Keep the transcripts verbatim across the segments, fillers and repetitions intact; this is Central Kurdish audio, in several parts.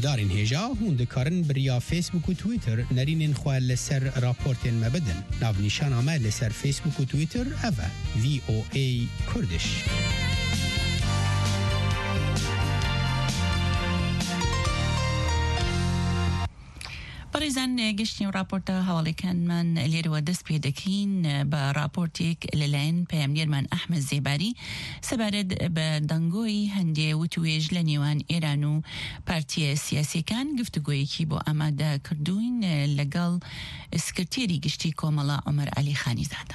هشدارین هجا هوند کارن بریا فیسبوک و تویتر نرینین خواه لسر راپورتین مبدن ناو نیشان آمه لسر فیسبوک و تویتر اوه وی او ای کردش. بريزان قشتي رابورت حوالي كان من اللي رو دست بيدكين برابورتيك للين بامنير من أحمد زيباري سبارد بدنگوي هندي وتويج لنيوان إيرانو بارتي سياسي كان قفتقوي كيبو أمادا كردوين لقال سكرتيري قشتي كوملا عمر علي خاني زادا.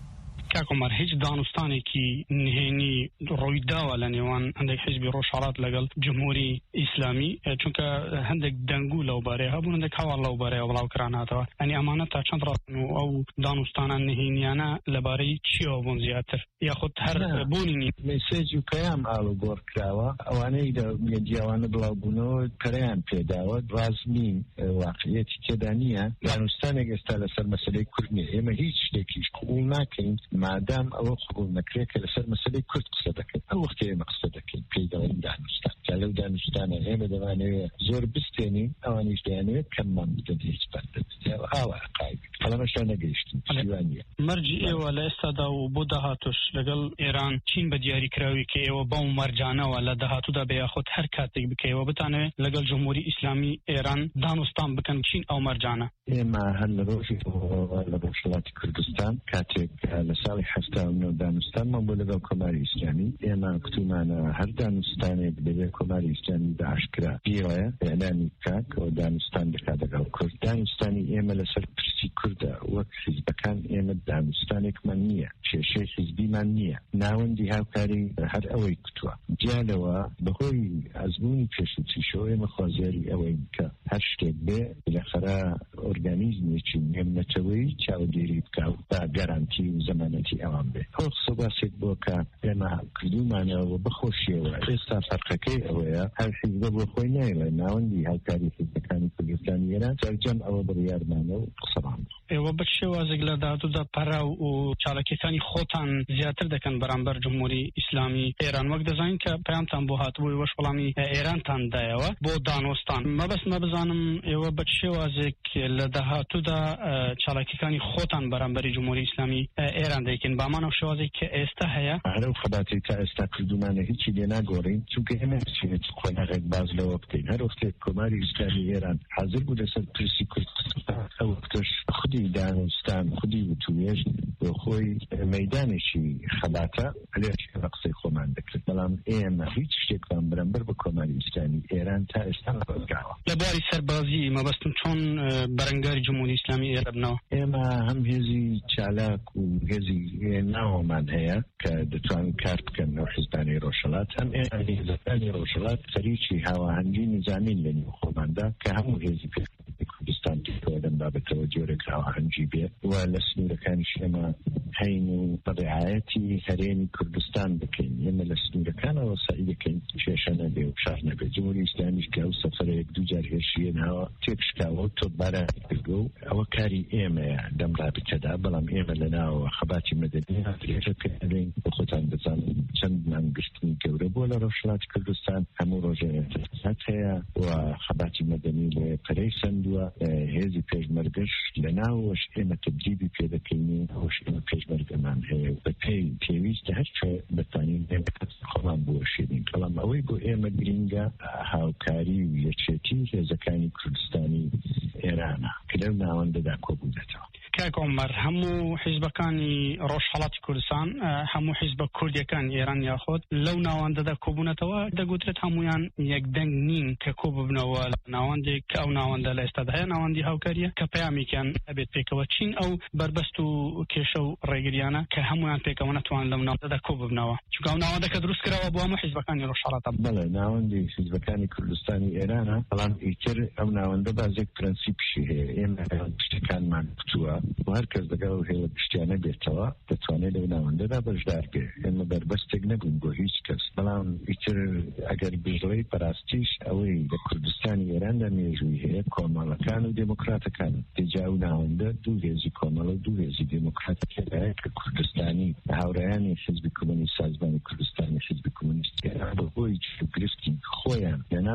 كاكمر هیچ دانستانی کی نهینی رویدا و لنیوان هندک حزب روشارات لگل جمهوری اسلامی چون که هندک دنگو لو باره هبون هندک حوال لو باره ولاو کراناتا یعنی امانت چند راسنو او دانستان نهینیانا لباره چی آبون زیادتر یا خود هر بونینی مسیج و پیام آلو گور کراوا اوانه دا میدیاوانه بلاو بونو پیام پیداوه رازنین واقعیتی که دانیه دانستانی گستال سر مسئله کردنی اما هیچ دکیش قبول نکنیم مادام او قبول نکره که لسر مسئله کرد قصدکن او وقتی مقصدکن پیداوین دانستان جالو دانستان اما دوانه زور بستینی اوانیش دانه کم من بدن هیچ بندد او آوه قایب حالا مشتا نگیشتیم شیوانیه مرجعی ولا استادا و بودهاتوش لگل ایران چین بدیاری کراوی که او با مرجانه ولا دهاتو دا بیا خود هر کاتک بکی و بتانه لگل جمهوری اسلامی ایران دانستان بکن چین او مرجانه اما هل روشی ولا بوشلات کردستان کاتک لسالی حفته و دانستان ما بولگل کماری اسلامی اما کتومانا هر دانستانی بده کماری اسلامی به اشکرا بیوه اعلامی کاک و دانستان بکادگل کرد دانستانی اما لسر پرسی کرده وقت حزبکان اما دانستانی کمان نیه شیشه حزبی من نیه ناوندی هاوکاری هر اوی کتوه جالوا بخوی ازمونی پیشوتی شو اما خوازیاری اوی که هر شکل به بالاخره ارگانیزمی چی نمتوی چاو دیری بکاو با گارانتی و زمانتی اوان به خوخ صباسید بو که اما کردو مانه و بخوشیه و استا فرقکی اویا هر حزب بخوی نیله ناوندی هاوکاری حزبکانی کردستانی ایران سرجم او بریار مانه و قصران و بچه وازگ لدادو دا پرا و چالکیتانی خوتان زیادتر دکن برانبر جمهوری اسلامی ایران وقت دزاین که پیامتان بو هات بوی وش فلامی ایران تان دایوا بو دانوستان ما بس ما بزانم و بچه وازگ لدهاتو دا چالکیتانی خوتان برانبر جمهوری اسلامی ایران دیکن با من وش که استا هيا عرف خداتی تا استا کردومانه هیچی دی نگورین چون که همه چیز خونه غیر باز لوقتین هر وقت کماری اسلامی ایران حاضر بوده سر پرسی کرد وقتش خودی دانستان خودی و تویش و خوی میدانشی خلاتا علیه رقصی خومان دکرد بلام ایم هیچ شکلان برنبر با کماری اسلامی ایران تا استا بازگاوا لباری سربازی ما بستم چون برنگاری جمهوری اسلامی ایران نو اما هم هزی چالاک و هزی نو من هيا كدتوان كارت كان حزباني روشلات هم يعني حزباني روشلات فريقي هوا هنجي نظامين لني خماندا كهمو هزي في كردستان تكودن باب التوجه لك هوا هنجي بيه ولسنو لكان شما هين طبيعاتي هرين كردستان بكين يما لسنو لكان وصعيد كين شاشنا بيه وشارنا بيه جمهوري اسلامي كاو سفر يكدو جار هشيين هوا تكشكاو تبارا يقو او كاري ايما دم رابطة بلام ايما لنا وخباتي مدنية لين بخوتان بزن چند من گشتنی گوره بولا روشلات کردستان همو روژه اتفاقات هیا و خباتی مدنی لپریسند و هزی پیشمرگش لناوش ایمه تبدیبی پیدا کنی وش ایمه پیشمرگ من هیا بپی تیویست هر چه بتانین ایمکت خوان بوشیدین کلام اوی بو ایمه گرینگا هاوکاری و یچیتی هزکانی کردستانی ایرانا کلو ناونده دا کوبودتا كاك عمر همو حزبكاني روش حالات كردستان همو حزب كردي كان إيران ياخد لو ناوان دا كوبونا توا دا قدرت همويان يك دنگ نين ككوب بنوا ناوان دي كأو ناوان دا لاستاد هيا ناوان دي هاوكاريا كبيامي كان أبيت بيكوا تشين أو بربستو كيشو ريجريانا كهمويان بيكوا نتوان لو ناوان دا كوب بنوا شو كأو ناوان دا كدروس كرا وابو همو حزبكاني روش حالات بله ناوان دي حزبكاني كردستاني إيرانا طبعا إيكر أو ناوان دا بازيك برنسيب شيء إما بشتكان من كتوا و هر کس دگه و هیل بشتیانه بیتوا بتوانه لو ناونده دا بجدار بی اما بربستگ نبون گو هیچ کس بلان ایتر اگر بجلی پراستیش اوی دا کردستانی ایران دا میجوی هید کامالکان و دموکراتکان تجاو ناونده دو هزی کامال و دو هزی دموکراتکان که کردستانی هاورایانی حزب کمونیست سازمان کردستانی حزب کمونیست ایران با بوی چو گرفتی خویان یعنی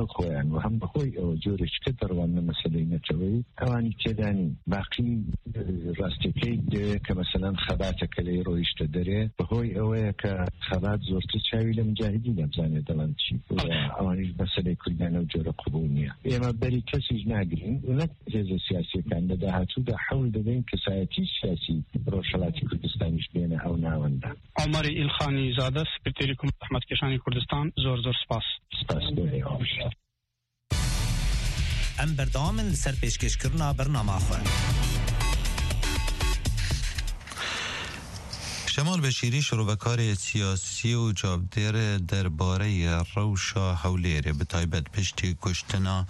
لەگەڵ خۆیان و هەم بەخۆی ئەوە جۆرێککە دەڕوانە مەسەلەی نەتەوەی ئەوانی تێدانی باقی ڕاستیەکەی دەوێت کە مەسەلەن خەباتەکە لێ ڕۆیشتە دەرێ بەهۆی ئەوەیە کە خەبات زۆرتر چاوی لە مجاهدی نەبزانێت دەڵێن چی ئەوانیش مەسەلەی کوردانە و جۆرە قبول نییە. ئێمە بەری کەسیش ناگرین و نەک هێزە سیاسیەکان لە داهاتوودا حەول دەدەین کەسایەتی سیاسی ڕۆژهەڵاتی کوردستانیش بێنە ئەو ناوەندا. عمر ئیلخانی زادە سکرتێری حکومەتکێشانی کوردستان زۆر زۆر سپاس. سپاس بۆ ئەم بەردەوامن لەسەر پێشکەشکردنا بەرنامە خۆ. شمال بشیری شروبکار سیاسی و جابدیر درباره روشا هولیر به تایبت پشتی کشتنا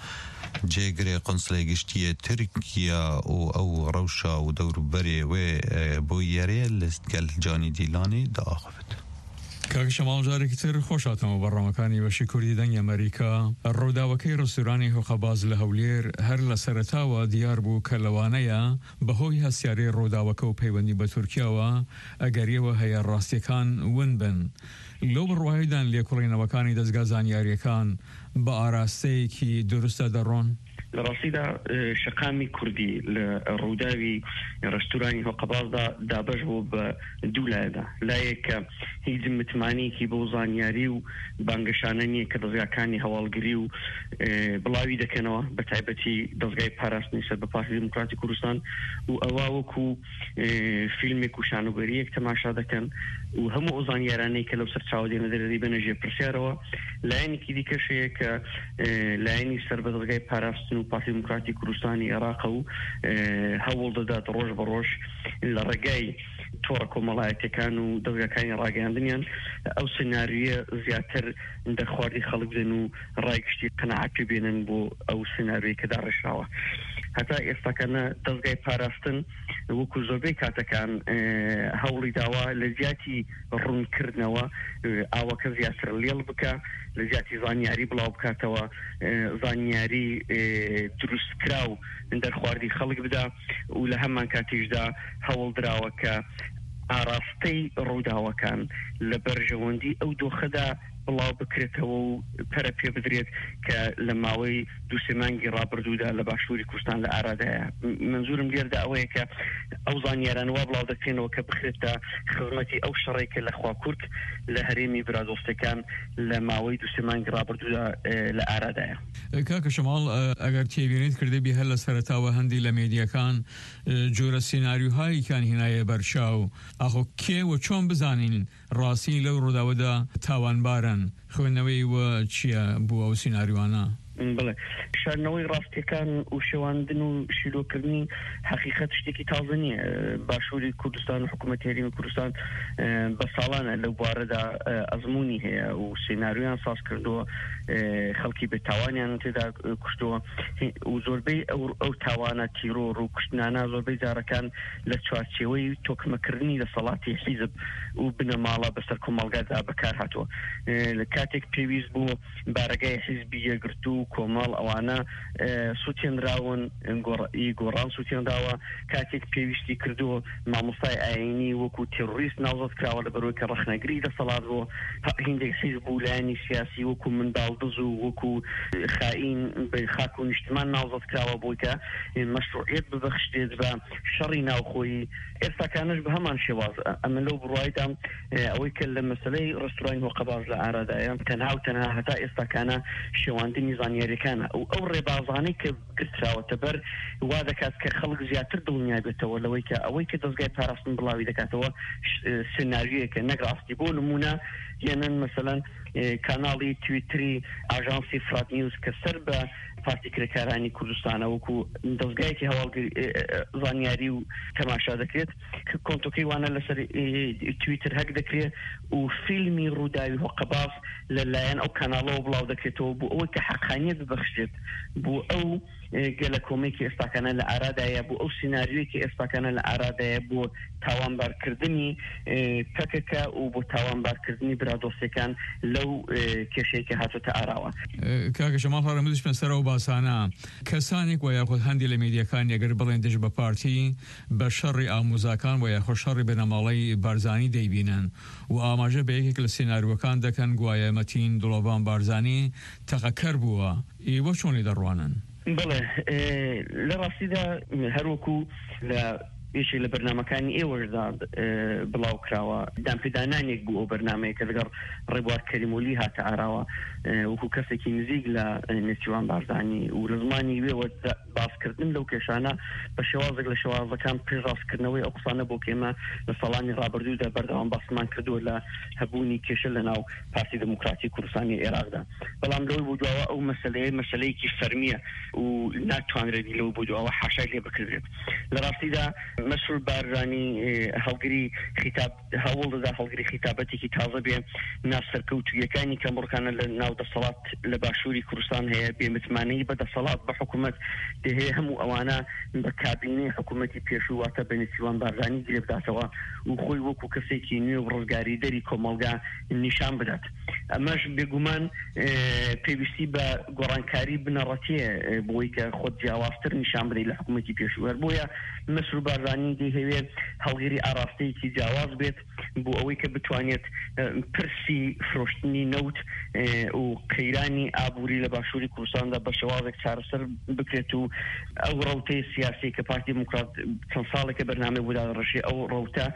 جگر قنصل گشتی ترکیه و او روشا و دوروبری و بویری لستگل جانی دیلانی دا آخفت. کاک شمال جاری کتر خوش آتم و برنامه‌کانی و شکری دنگ امریکا روداوکی رستورانی حقباز لهولیر هر لسرتا و دیار بو کلوانه به هوی هستیاری روداوکو پیوندی به ترکیه و اگری و هیا راستیکان ونبن لو بروایدان لیکولین وکانی دزگاه زانیاریکان با آراسته کی درست درون لرصيدا شقامي كردي لروداوي رستوراني هو قباضة دابجو بدولة دا لايك هي زمت ماني كي بوزان ياريو بانقشاناني كدزغاكاني هوالقريو بلاوي دا كانوا بتعبتي دزغاي باراسني سبب بارتي ديمقراطي كردستان وأواوكو فيلمي كوشانو بريك تماشا دا كان وهمو أوزان ياراني كلو سرچاودين در دي بنجي برسياروا لعيني كي دي كشيك لعيني سرب دزغاي باراسنو پارتی دموکراتی کوردستانی عراق و هەوڵ دەدات ڕۆژ بە ڕۆژ لە ڕێگای تۆڕە کۆمەڵایەتیەکان و دەستگاکانی ڕاگەیاندنیان ئەو سناریۆیە زیاتر دەرخواردی خەڵک بدەن و ڕایگشتی قەناعەت پێ بێنن بۆ ئەو سناریۆیە کە داڕێژراوە. هەتا ئێستاکەنە دەستگای پاراستن وەکو زۆربەی کاتەکان هەوڵی داوا لە زیاتی ڕوونکردنەوە ئاوەکە زیاتر لێڵ بکە، لە زیاتی زانیاری بڵاو بکاتەوە، زانیاری دروستکراو دەرخواردی خەڵک بدا و لە هەمان کاتیشدا هەوڵ دراوە کە ئاراستەی ڕووداوەکان لە بەرژەوەندی ئەو دۆخەدا بڵاو بکرێتەوە و پەرە پێ بدرێت کە لە ماوەی دوو سێ مانگی ڕابردوودا لە باشووری کوردستان لە ئارادایە. منزورم لێردا ئەوەیە کە ئەو زانیاران وا بڵاو دەکرێنەوە کە بخرێتە خزمەتی ئەو شەڕێکە لە خوا کورد لە هەرێمی برادۆستەکان لە ماوەی دوو سێ مانگی ڕابردوودا لە ئارادایە. کاکە شەماڵ ئەگەر تێبینیت کردبی هەر لە سەرەتاوە هەندی لە مێدیەکان جۆرە سیناریۆهاییان هینایە بەرچاو ئاخۆ کێ و چۆن بزانین ڕاستی لەو ڕووداوەدا تاوانبارن خوێندنەوەی وە چییە بوو ئەو سیناریوانە؟ بڵێ شارنەوەی ڕاستیەکان و شێواندن و شیرۆکردنی حەقیقەت شتێکی تازە نییە. باشووری کوردستان و حکوومەتی هەرێمی کوردستان بە ساڵانە لەو بوارەدا ئەزمموی هەیە و سیناریۆیان ساز کردووە، خەڵکی بە تاوانیان تێدا کوشتووە و زۆربەی ئەو تاوانە تیرۆڕ و کوشتنانە زۆربەی جارەکان لە چوارچێوەی تۆکمەکردنی دەسەڵاتی حیزب و بنەماڵە بەسەر کۆمەڵگادا بەکار هاتووە. لە کاتێک پێویست بوو بارگای حیزبی یەکگرتوو کۆمەڵ ئەوانە سووتێنراون گۆڕان سووتێنداوە، کاتێک پێویستی کردووە مامۆستای ئاینی وەکو تێڕۆریست ناوزەت کراوە لە بەرەوەی کە ڕەخنەگری دەسەڵات بۆ هیندێک حیزب بوو لایەنی سیاسی وەکو منداڵدز و وەکو خائین بە خاک و نیشتمان ناوزەت کراوە بۆی کە مەشروعیەت ببەخشێت بە شەڕی ناوخۆیی. ئێستاکانش بە هەمان شێواز ئەمە لەو بڕوایدا ئەوەی کە لە مەسەلەی ڕستورانی هۆقەباز لە ئارادایە تەنها و تەنها هەتا ئێستاکانە شێواندنی زانیاریەکانە و ئەو ڕێبازانەی کە گرتراوەتە بەر وا دەکات کە خەڵک زیاتر دڵنیا بێتەوە لەوەی کە ئەوەی کە دەستگای پاراستن بڵاوی دەکاتەوە سناریۆیەکە نەگڕاستی. بۆ نمونە یەنەن مەسەلەن کاناڵی تویتری ئاژانسی فرات نیوز کە سەر بە پارتی کرێکارانی کوردستانە وەکو دەستگایەکی هەواڵگری زانیاری و تەماشا دەکرێت کۆنتۆکەی وانە لەسەر تویتر هەک دەکرێت و فیلمی ڕووداوی هۆقەباز لەلایەن ئەو کاناڵەوە بڵاو دەکرێتەوە بۆ ئەوەی کە حەقانیەت ببەخشێت بۆ ئەو گەلە کۆمێکی ئێستاکانە لە ئارادایە بۆ ئەو سیناریۆیەکی ئێستاکانە لە ئارادایە بۆ تاوانبارکردنی پەکەکە و بۆ تاوانبارکردنی برادۆسیەکان لەو کێشەیەکە هاتوۆتە ئاراوە. کاکە شەماڵ هەرەمەدش پێسەرەوە باسانە کەسانێک وە یاخۆت هەندی لە میدیەکان ئەگەر بڵێن دژ بە پارتی بە شەڕی ئاموزاکان و یاخۆ شەڕی بنەماڵەی بارزانی دەیبینن و ئاماژە بە یەکێک لە سیناریۆکان دەکەن گوایە مەتین دڵۆبان بارزانی تەقەکەر بووە ئێوە چۆنی دەڕوانن؟ بڵێ لە ڕاستیدا هەروەکو لە یەکێک لە بەرنامەکانی ئێوەشدا بڵاو کراوە دامپێدانانێک بوو ئەو بەرنامەیە کە لەگەڵ ڕێبوار کەریمۆلی هاتە ئاراوە وەکو کەسێکی نزیک لە نێچیروان بارزانی و لە زمانی وێوە باسکردن لەو کێشانە بە شێوازێک لە شێوازەکان پێشڕاستکردنەوەی ئەو قسانە بۆ کێمە لە ساڵانی ڕابردوودا بەردەوام باسمان کردووە لە هەبوونی کێشە لە ناو پارتی دموکراتی کوردستانی عێراقدا بەڵام لەوەی بۆ دواوە ئەو مەسەلەیە مەسەلەیەکی فەرمیە و ناتوانرێت لەوە بۆ دواوە حاشای لێ بکرێت. لە ڕاستیدا مەسعود بارزانی هەڵگری خیتاب هەوڵ دەدا هەڵگری خیتابەتێکی تازە بێ ناسەرکەوتوویەکانی کەمڕەکانە لە ناو دەسەڵات لە باشووری کوردستان هەیە بێمتمانەی بە دەسەڵات بە حکوومەت دەهەیە هەموو ئەوانە بە کابینەی حکوومەتی پێشوواتە بە نێچیروان بارزانی گرێبداتەوە و خۆی وەکو کەسێکی نوێ و ڕزگاری دەری کۆمەلگا نیشان بدات. ئەمەش بێگومان پێویستی بە گۆڕانکاری بنەڕەتیە بۆی کە خۆت جیاوازتر نیشان بدەیت لە حکوومەتی پێشوو بۆیە مەسعود بارزانی دەیهەوێت هەڵگری ئاراستەیەکی جیاواز بێت بۆ ئەوەی کە بتوانێت پرسی فرۆشتنی نەوت و قەیرانی ئابووری لە باشووری کوردستاندا بە شێوازێک چارەسەر بکرێت و ئەو ڕەوتەی سیاسی کە پارتی دموکرات چەند ساڵێکە بەرنامەی بۆ دادڕەشێ ئەو ڕەوتە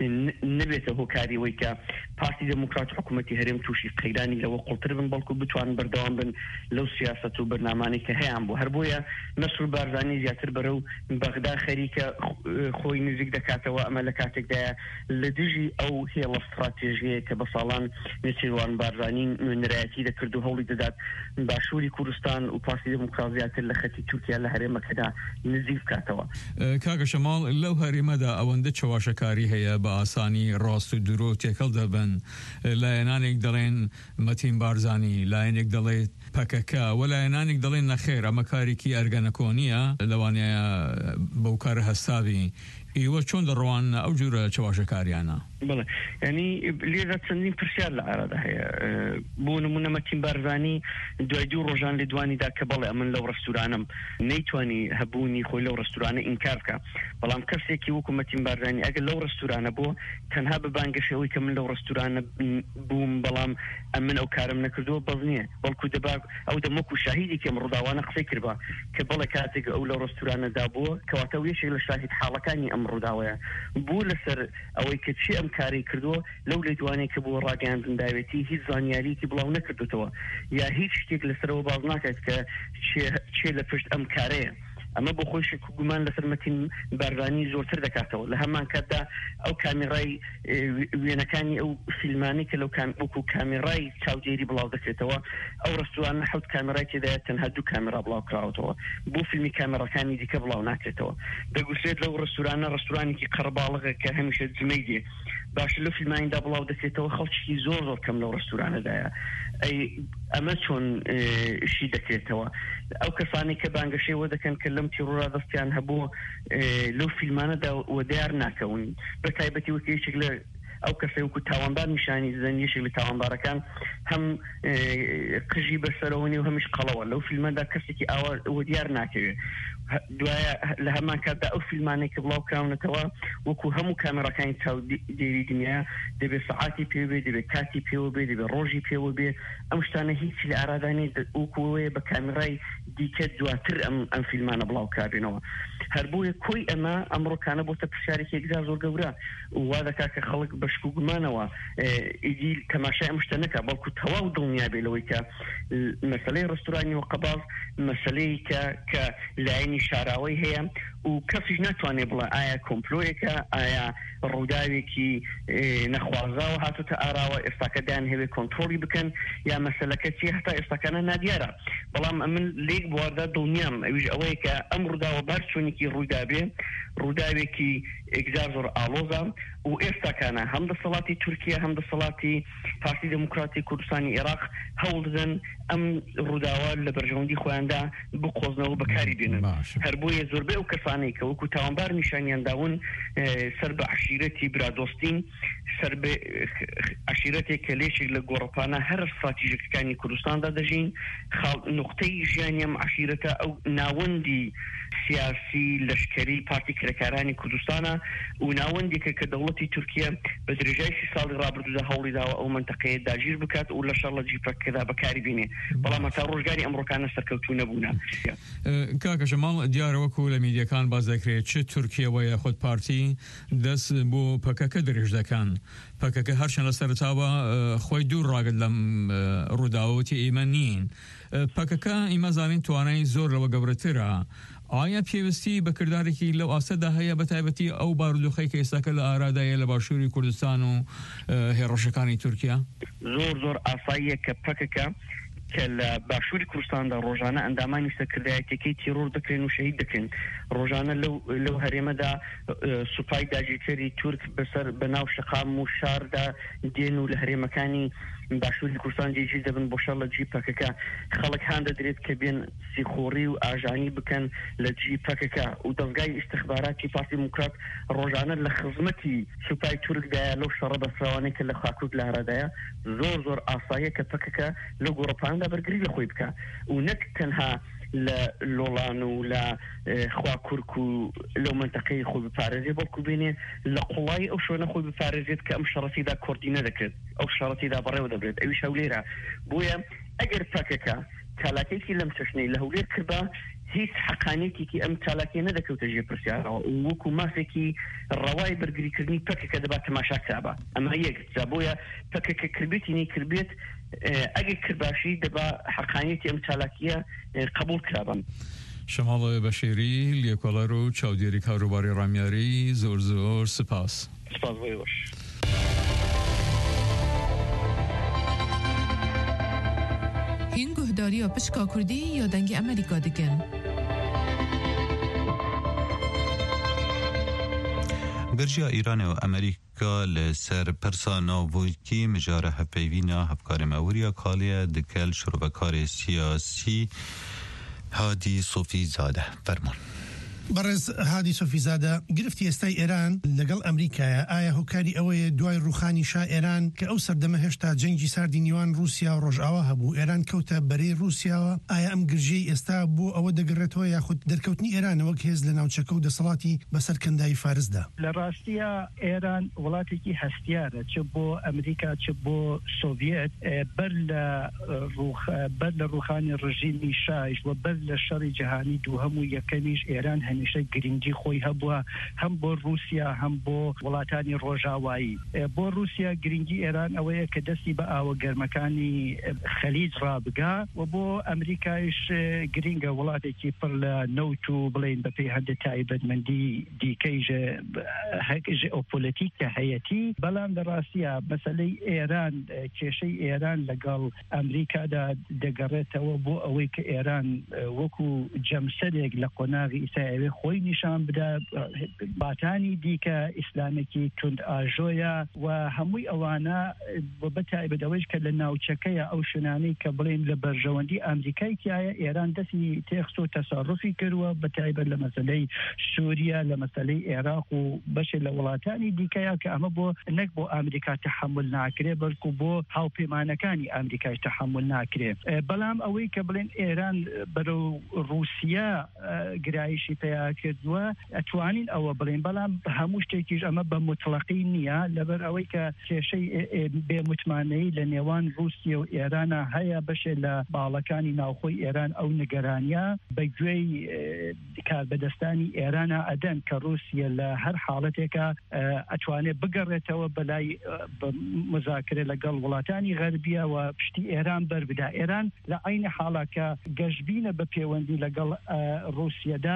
نەبێتە هۆکاری ئەوەی کە پارتی دموکرات و حکوومەتی هەرێم تووشی قەیرانی لەوە قوڵتر بن بەڵکو بتوان بەردەوام بن لەو سیاسەت و بەرنامانەی کە هەیەیان بوو. هەر بۆیە مەسعود بارزانی زیاتر بەرەو بەغدا خەریکە خۆی نزیک دەکاتەوە ئەمە لە کاتێکدایە لە دژی ئەو هێڵە استراتێژیەیە کە بە ساڵان نێچیروان بارزانی نوێنەرایەتی دەکرد و هەوڵی دەدات باشووری کوردستان و پارتی دموکرات زیاتر لە خەتی تورکیا لە هەرێمەکەدا نزیک بکاتەوە. کاکە شەماڵ لەو هەرێمەدا ئەوەندە چاواشەکاری هەیە بە ئاسانی ڕاست و درۆ تێکەڵ دەبن لایەنانێک دەڵێن مەتین بارزانی لایەنێک دەڵێت پەکەکە و لایەنانێک دەڵێن نەخێر ئەمە کارێکی ئەرگەنەکۆنیە لەوانەیە بەو کارە هەستاوی ئێوە چۆن دەڕوان ئەو جورە چاواشەکاریانە؟ بڵێ ینی لێرە چەندین پرسیار لە ئارادا هەیە بۆ نمونە مەتین بارزانی دوای دوو ڕۆژان لێ دوانیدا کە بەڵێ ئەمن لەو ڕستورانم نەیتوانی هەبوونی خۆی لەو ڕستورانە ئینکار بکە بەڵام کەسێکی وەکو مەتین بارزانی ئەگەر لەو ڕستورانە بۆ تەنها بە بانگەشەوەی کە من لەو ڕستورانە بووم بەڵام ئەمن ئەو کارم نەکردووە بەڵ نییە بەڵکو دەبا ئەو دەمەکو شاهیدی کەم ڕووداوانە قسەی کردبا کە بەڵێ کاتێک ئەو لەو ڕستورانەدا بووە کەواتە یەکێک لە شاهید حاڵەکانی ئەم ڕووداوەیە بوو لەسەر ئەوەی کە چی ئەم کاری کردووە لەو لێدوانەیە کە بۆ ڕاگەیاندنراوێتی هیچ زانیاریکی بڵاو نەکردوتەوە یا هیچ شتێک لەسەرەوە باز ناکات کە چێ لە پشت ئەم کارەیە. ئەمە بۆ خۆی شک و گومان لەسەر مەتین بارزانی زۆرتر دەکاتەوە لە هەمان کاتدا ئەو کامێرای وێنەکانی ئەو فیلمانەی کە لەو وەکو کامێرای چاودێری بڵاو دەکرێتەوە ئەو ڕستوانە حەوت کامێرای تێدایە تەنها دوو کامێرا بڵاو کراوەتەوە بۆ فیلمی کامێرەکانی دیکە بڵاو ناکرێتەوە. دەگوسترێت لەو ڕستورانە ڕستورانێکی قەرەباڵغە کە هەمیشە جمەی دێ باش لەو فیلمانیدا بڵاو دەکرێتەوە خەڵکی زۆر زۆر کەم لەو ڕستورانەدایە. ئەی ئەمە چۆن شی دەکرێتەوە ئەو کەسانی کە بانگەشەوە دەکەن کە لەم تیڕۆرا دەستیان هەبوو لەو فیلمانەدا و دیار ناکەون بە تایبەتی وەکێشێک لە ئەو کەسێ وەکو تاوانبار نیشانی دەدەن یەکێک لە تاوانبارەکان هەم قژی بەسەرەوەنی و هەمیش قەڵەوە لەو فیلمەدا کەسێکی ئاوە دیار ناکەوێت. دوایە لە هەمان کاتدا ئەو فیلمانەی کە بڵاو کراونەتەوە وەکو هەموو کامێرەکانی چاودێری دنیا دەبێت سەعاتی پێوە بێ دەبێت کاتی پێوە بێ دەبێت ڕۆژی پێوە بێ ئەم شتانە هیچی لە ئارادانی وەکوەیە بە کامێرای دیکە دواتر ئەم ئەم فیلمانە بڵاو کارێنەوە. هەر بۆیە کۆی ئەمە ئەمڕۆکانە بۆتە پرسیارێکی یەکجار زۆر گەورە وا دەکات کە خەڵک بەشک و گومانەوە ئیدی تەماشای ئەم شتە نەکات بەڵکو تەواو دڵنیا بێ لەوەی کە مەسەلەی ڕستورانی و قەباڵ مەسەلەی کە کە لایەنی شاراوەی هەیە و کەسیش ناتوانێت بڵێ ئایا کۆمپلۆیەکە ئایا ڕووداوێکی نەخوازاوە هاتوتە ئاراوە ئێستاکەدان هەوێ کۆنتترۆلی بکەن یا مەسەلەکە چی هەتا ئێستاکانە نادیارە بەڵام من لێک بواردا دڵنیام ئەویش ئەوەیە کە ئەم ڕووداوە بار چۆنێکی ڕوودابێ ڕووداوێکی ئێگزار زۆر ئالۆزە و ئێستاکانە هەم دەسەڵاتی تورکیا هەم دەسەڵاتی پارتی دموکراتی کوردستانی عێراق هەوڵ دەدەن ئەم ڕووداوە لە بەرژەوەندی خۆیاندا بقۆزنەوە بەکاری بێنن هەر بۆیە زۆربەی ئەو کەسانەی کە وەکو تاوانبار نیشانیان داون سەر بە عشیرەتی برادۆستین سەر بە عشیرەتێک کە لێشێک لە گۆڕەپانە هەر استراتیژیکەکانی کوردستاندا دەژین نقطەی ژیانیم عشیرەتە ئەو ناوەندی سیاسی لەشکری پارتی کرێکارانی کوردستانە و ناوەندێکە کە دەوڵەتی تورکیا بە درێژای سی ساڵی ڕابردوودا هەوڵی داوە ئەو منتەقەیە داگیر بکات و لە شەڕ لە جیپەکەدا بەکاری بێنێ بەڵام تا ڕۆژگاری ئەمڕۆکانە سەرکەوتوو نەبوونە. کاکە جەماڵ دیارە وەکو لە میدیەکان باز دەکرێت چ تورکیەوە یاخود پارتی دەست بۆ پەکەکە درێژ دەکەن پەکەکە هەرچەند لە سەرتاوە خۆی دوور ڕاگرت لەم ڕووداوەتی ئێمە نین پەکەکە ئێمە زانین توانای زۆر لەوە گەورەترە ئایا پێویستی بەکردارێکی لەو ئاستەدا هەیە بە تایبەتی ئەو بارودۆخەی کە ئێستاکە لە ئارادایە لە باشووری کوردستان و هێڕەشەکانی تورکیا زۆر زۆر ئاساییە کە پەکەکە کە لە باشووری کوردستاندا ڕۆژانە ئەندامانی سەرکردایەتەکەی تیرۆر دەکرێن و شەهید دەکرێن ڕۆژانە لەو هەرێمەدا سوپای داگیرکەری تورک بەسەر بەناو شەقام و شاردا دێن و لە هەرێمەکانی باشووری کوردستان جێگیر دەبن بۆ شەڕ لە جیپەکەکە خەڵک هان دەدرێت کە بێن سیخۆڕی و ئاژانی بکەن لە جیپەکەکە و دەستگای ئیستخباراتی پارتی دموکرات ڕۆژانە لە خزمەتی سوپای تورکدایە لەو شەڕە بەسراوانەی کە لە خاکووت لە هەرادایە زۆر زۆر ئاساییە کە پەکەکە لەو گۆڕەپاندا بەرگری لە خۆی بکە و نەک تەنها لە لۆڵان و لە خواکورک و لەو منتەقەی خۆی بپارێزێت بەڵکو بێنێ لە قوڵای ئەو شوێنە خۆی بپارێزێت کە ئەم شەڕەتیدا کوردی نەدەکرێت ئەو شەڕەتیدا بەڕێوە دەبرێت ئەویش هەولێرە بۆیە ئەگەر پەکەکە چالاکێکی لەم چەشنەی لە هەولێر کردبا هیچ حەقانێتێکی ئەم چالاکیە نەدەکەوتە ژێر پرسیارەوە وەکو مافێکی ڕەوای بەرگریکردنی پەکەکە دەبات تەماشا کابە ئەمە یەک جا بۆیە پەکەکە کردبێتی نی کردبێت ئەگەر کردباشی دەبا حەقانێتی ئەم چالاکیە قبول کرابن. شەماڵ بەشێری لێکۆڵەر و چاودێری کاروباری ڕامیاری زۆر زۆر سپاس. سپاس بۆی باش. هین گهداری و پشکا کردی یا دنگ امریکا دیگن؟ برجیا ایران و امریکا لسر پرسا ناوکی مجاره هپیوینا هفکار موریا کالیه دکل شروبکار سیاسی هادی صوفی زاده فرمان. بەڕێز هادی سۆفیزادە گرفتی ئێستای ئێران لەگەڵ ئەمریکایە ئایا هۆکاری ئەوەیە دوای ڕوخانی شا ئێران کە ئەو سەردەمە هێشتا جەنگی ساردی نیوان رووسیا و ڕۆژئاوا هەبوو ئێران کەوتە بەرەی رووسیاوە ئایا ئەم گرژەی ئێستا بۆ ئەوە دەگەڕێتەوە یاخود دەرکەوتنی ئێران وەک هێز لە ناوچەکە و دەسەڵاتی بەسەر کەنداوی فارسدا؟ لە ڕاستیە ئێران وڵاتێکی هەستیارە چ بۆ ئەمریکا چ بۆ سۆڤیەت بەر لە بەر لە ڕوخانی ڕژیمی شاش و بەر لە شەڕی جەهانی دووهەم و یەکەمیش ئێران هەمیشە گرنگی خۆی هەبووە هەم بۆ رووسیا هەم بۆ وڵاتانی ڕۆژاوایی. بۆ رووسیا گرنگی ئێران ئەوەیە کە دەستی بە ئاوە گەرمەکانی خەلیج ڕابگا و بۆ ئەمریکایش گرنگە وڵاتێکی پڕ لە نەوت و بڵێن بەپێی هەندە تایبەتمەندی دیکەیژ ئۆپۆلەتیکە هەیەتی. بەڵام لە ڕاستیە مەسەلەی ئێران کێشەی ئێران لەگەڵ ئەمریکادا دەگەڕێتەوە بۆ ئەوەی کە ئێران وەکو جەمسەرێک لە قۆناغی ئیسرائیل خۆی نیشان بدا باتانی دیکە ئیسلامێکی تند ئاژۆیە و هەمووی ئەوانە بەتایبەتەوەیش کە لە ناوچەکەیە ئەو شوێنانەی کە بڵێن لە بەرژەوەندی ئەمریکای تایە ئێران دەستی تێخست و تەسەڕوفی کردووە بەتایبەت لە مەسەلەی سووریا لە مەسەلەی عێراق و بەشێک لە وڵاتانی دیکەیە کە ئەمە بۆ نەک بۆ ئەمریکا تەحمل ناکرێ بەڵکو بۆ هاوپەیمانەکانی ئەمریکای تەحمل ناکرێ. بەڵام ئەوەی کە بڵێن ئێران بەرەو رووسیا گرایشی پێیا کردووە ئەتوانین ئەوە بڵێن بەڵام هەموو شتێکیش ئەمە بە مطلقی نییە لەبەر ئەوەی کە کێشەی بێمتمانەی لە نێوان رووسیا و ئێرانە هەیە بەشێ لە باڵەکانی ناوخۆی ئێران ئەو نیگەرانیە بەگوێی کاربەدەستانی ئێرانە ئەدەن کە رووسیا لە هەر حاڵەتێکە ئەتوانێت بگەڕێتەوە بەلای مذاکرە لەگەڵ وڵاتانی غەربیە و پشتی ئێران بەربدا. ئێران لە عینی حاڵەکە گەشبینە بە پەیوەندی لەگەڵ رووسیادا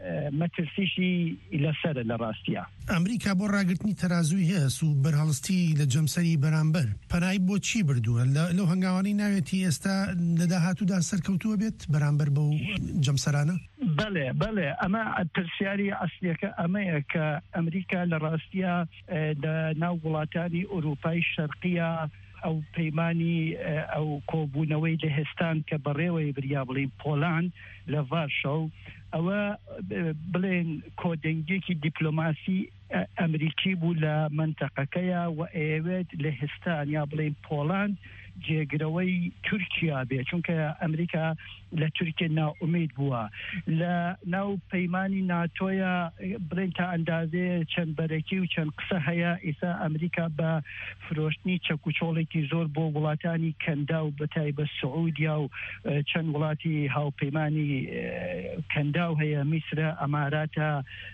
مەترسیشی لەسەر لە ڕاستیە. ئەمریکا بۆ ڕاگررتنی تەرازوی هەیە و بەرهەڵستی لە جەمسەری بەرامبەر پەنای بۆ چی بردووە لەو هەنگاوانی ناوێتی ئێستا لە داهاتوودا سەرکەوتووە بێت بەرامبەر بەو جەمسەرانە؟ بەڵێ بەڵێ ئەمە پرسیاری ئەسلیەکە ئەمەیە کە ئەمریکا لە ڕاستیە لە ناو وڵاتانی ئەوروپای شەرقیە ئەو پەیمانی ئەو کۆبوونەوەی لەهێستان کە بەڕێوەی بریا بڵین پۆلاند لە ڤارشاو ئەوە بڵێن کۆدەنگێکی دیپلۆماسی ئەمریکی بوو لە منتەقەکەیە و ئەوێت لەهێستان یا بڵین پۆلاند جێگرەوەی تورکیا بێ چونکە ئەمریکا لە تورکیا ناومید بووە لە ناو پەیمانی ناتۆیە بڵێن تا ئەندازێ چەند بەرەکی و چەند قسە هەیە ئێستا ئەمریکا بە فرۆشتنی چەکوچۆڵێکی زۆر بۆ وڵاتانی کەندا و بەتایبەت سعودیا و چەند وڵاتی هاوپەیمانی کەندا و هەیە میسرە ئەماراتە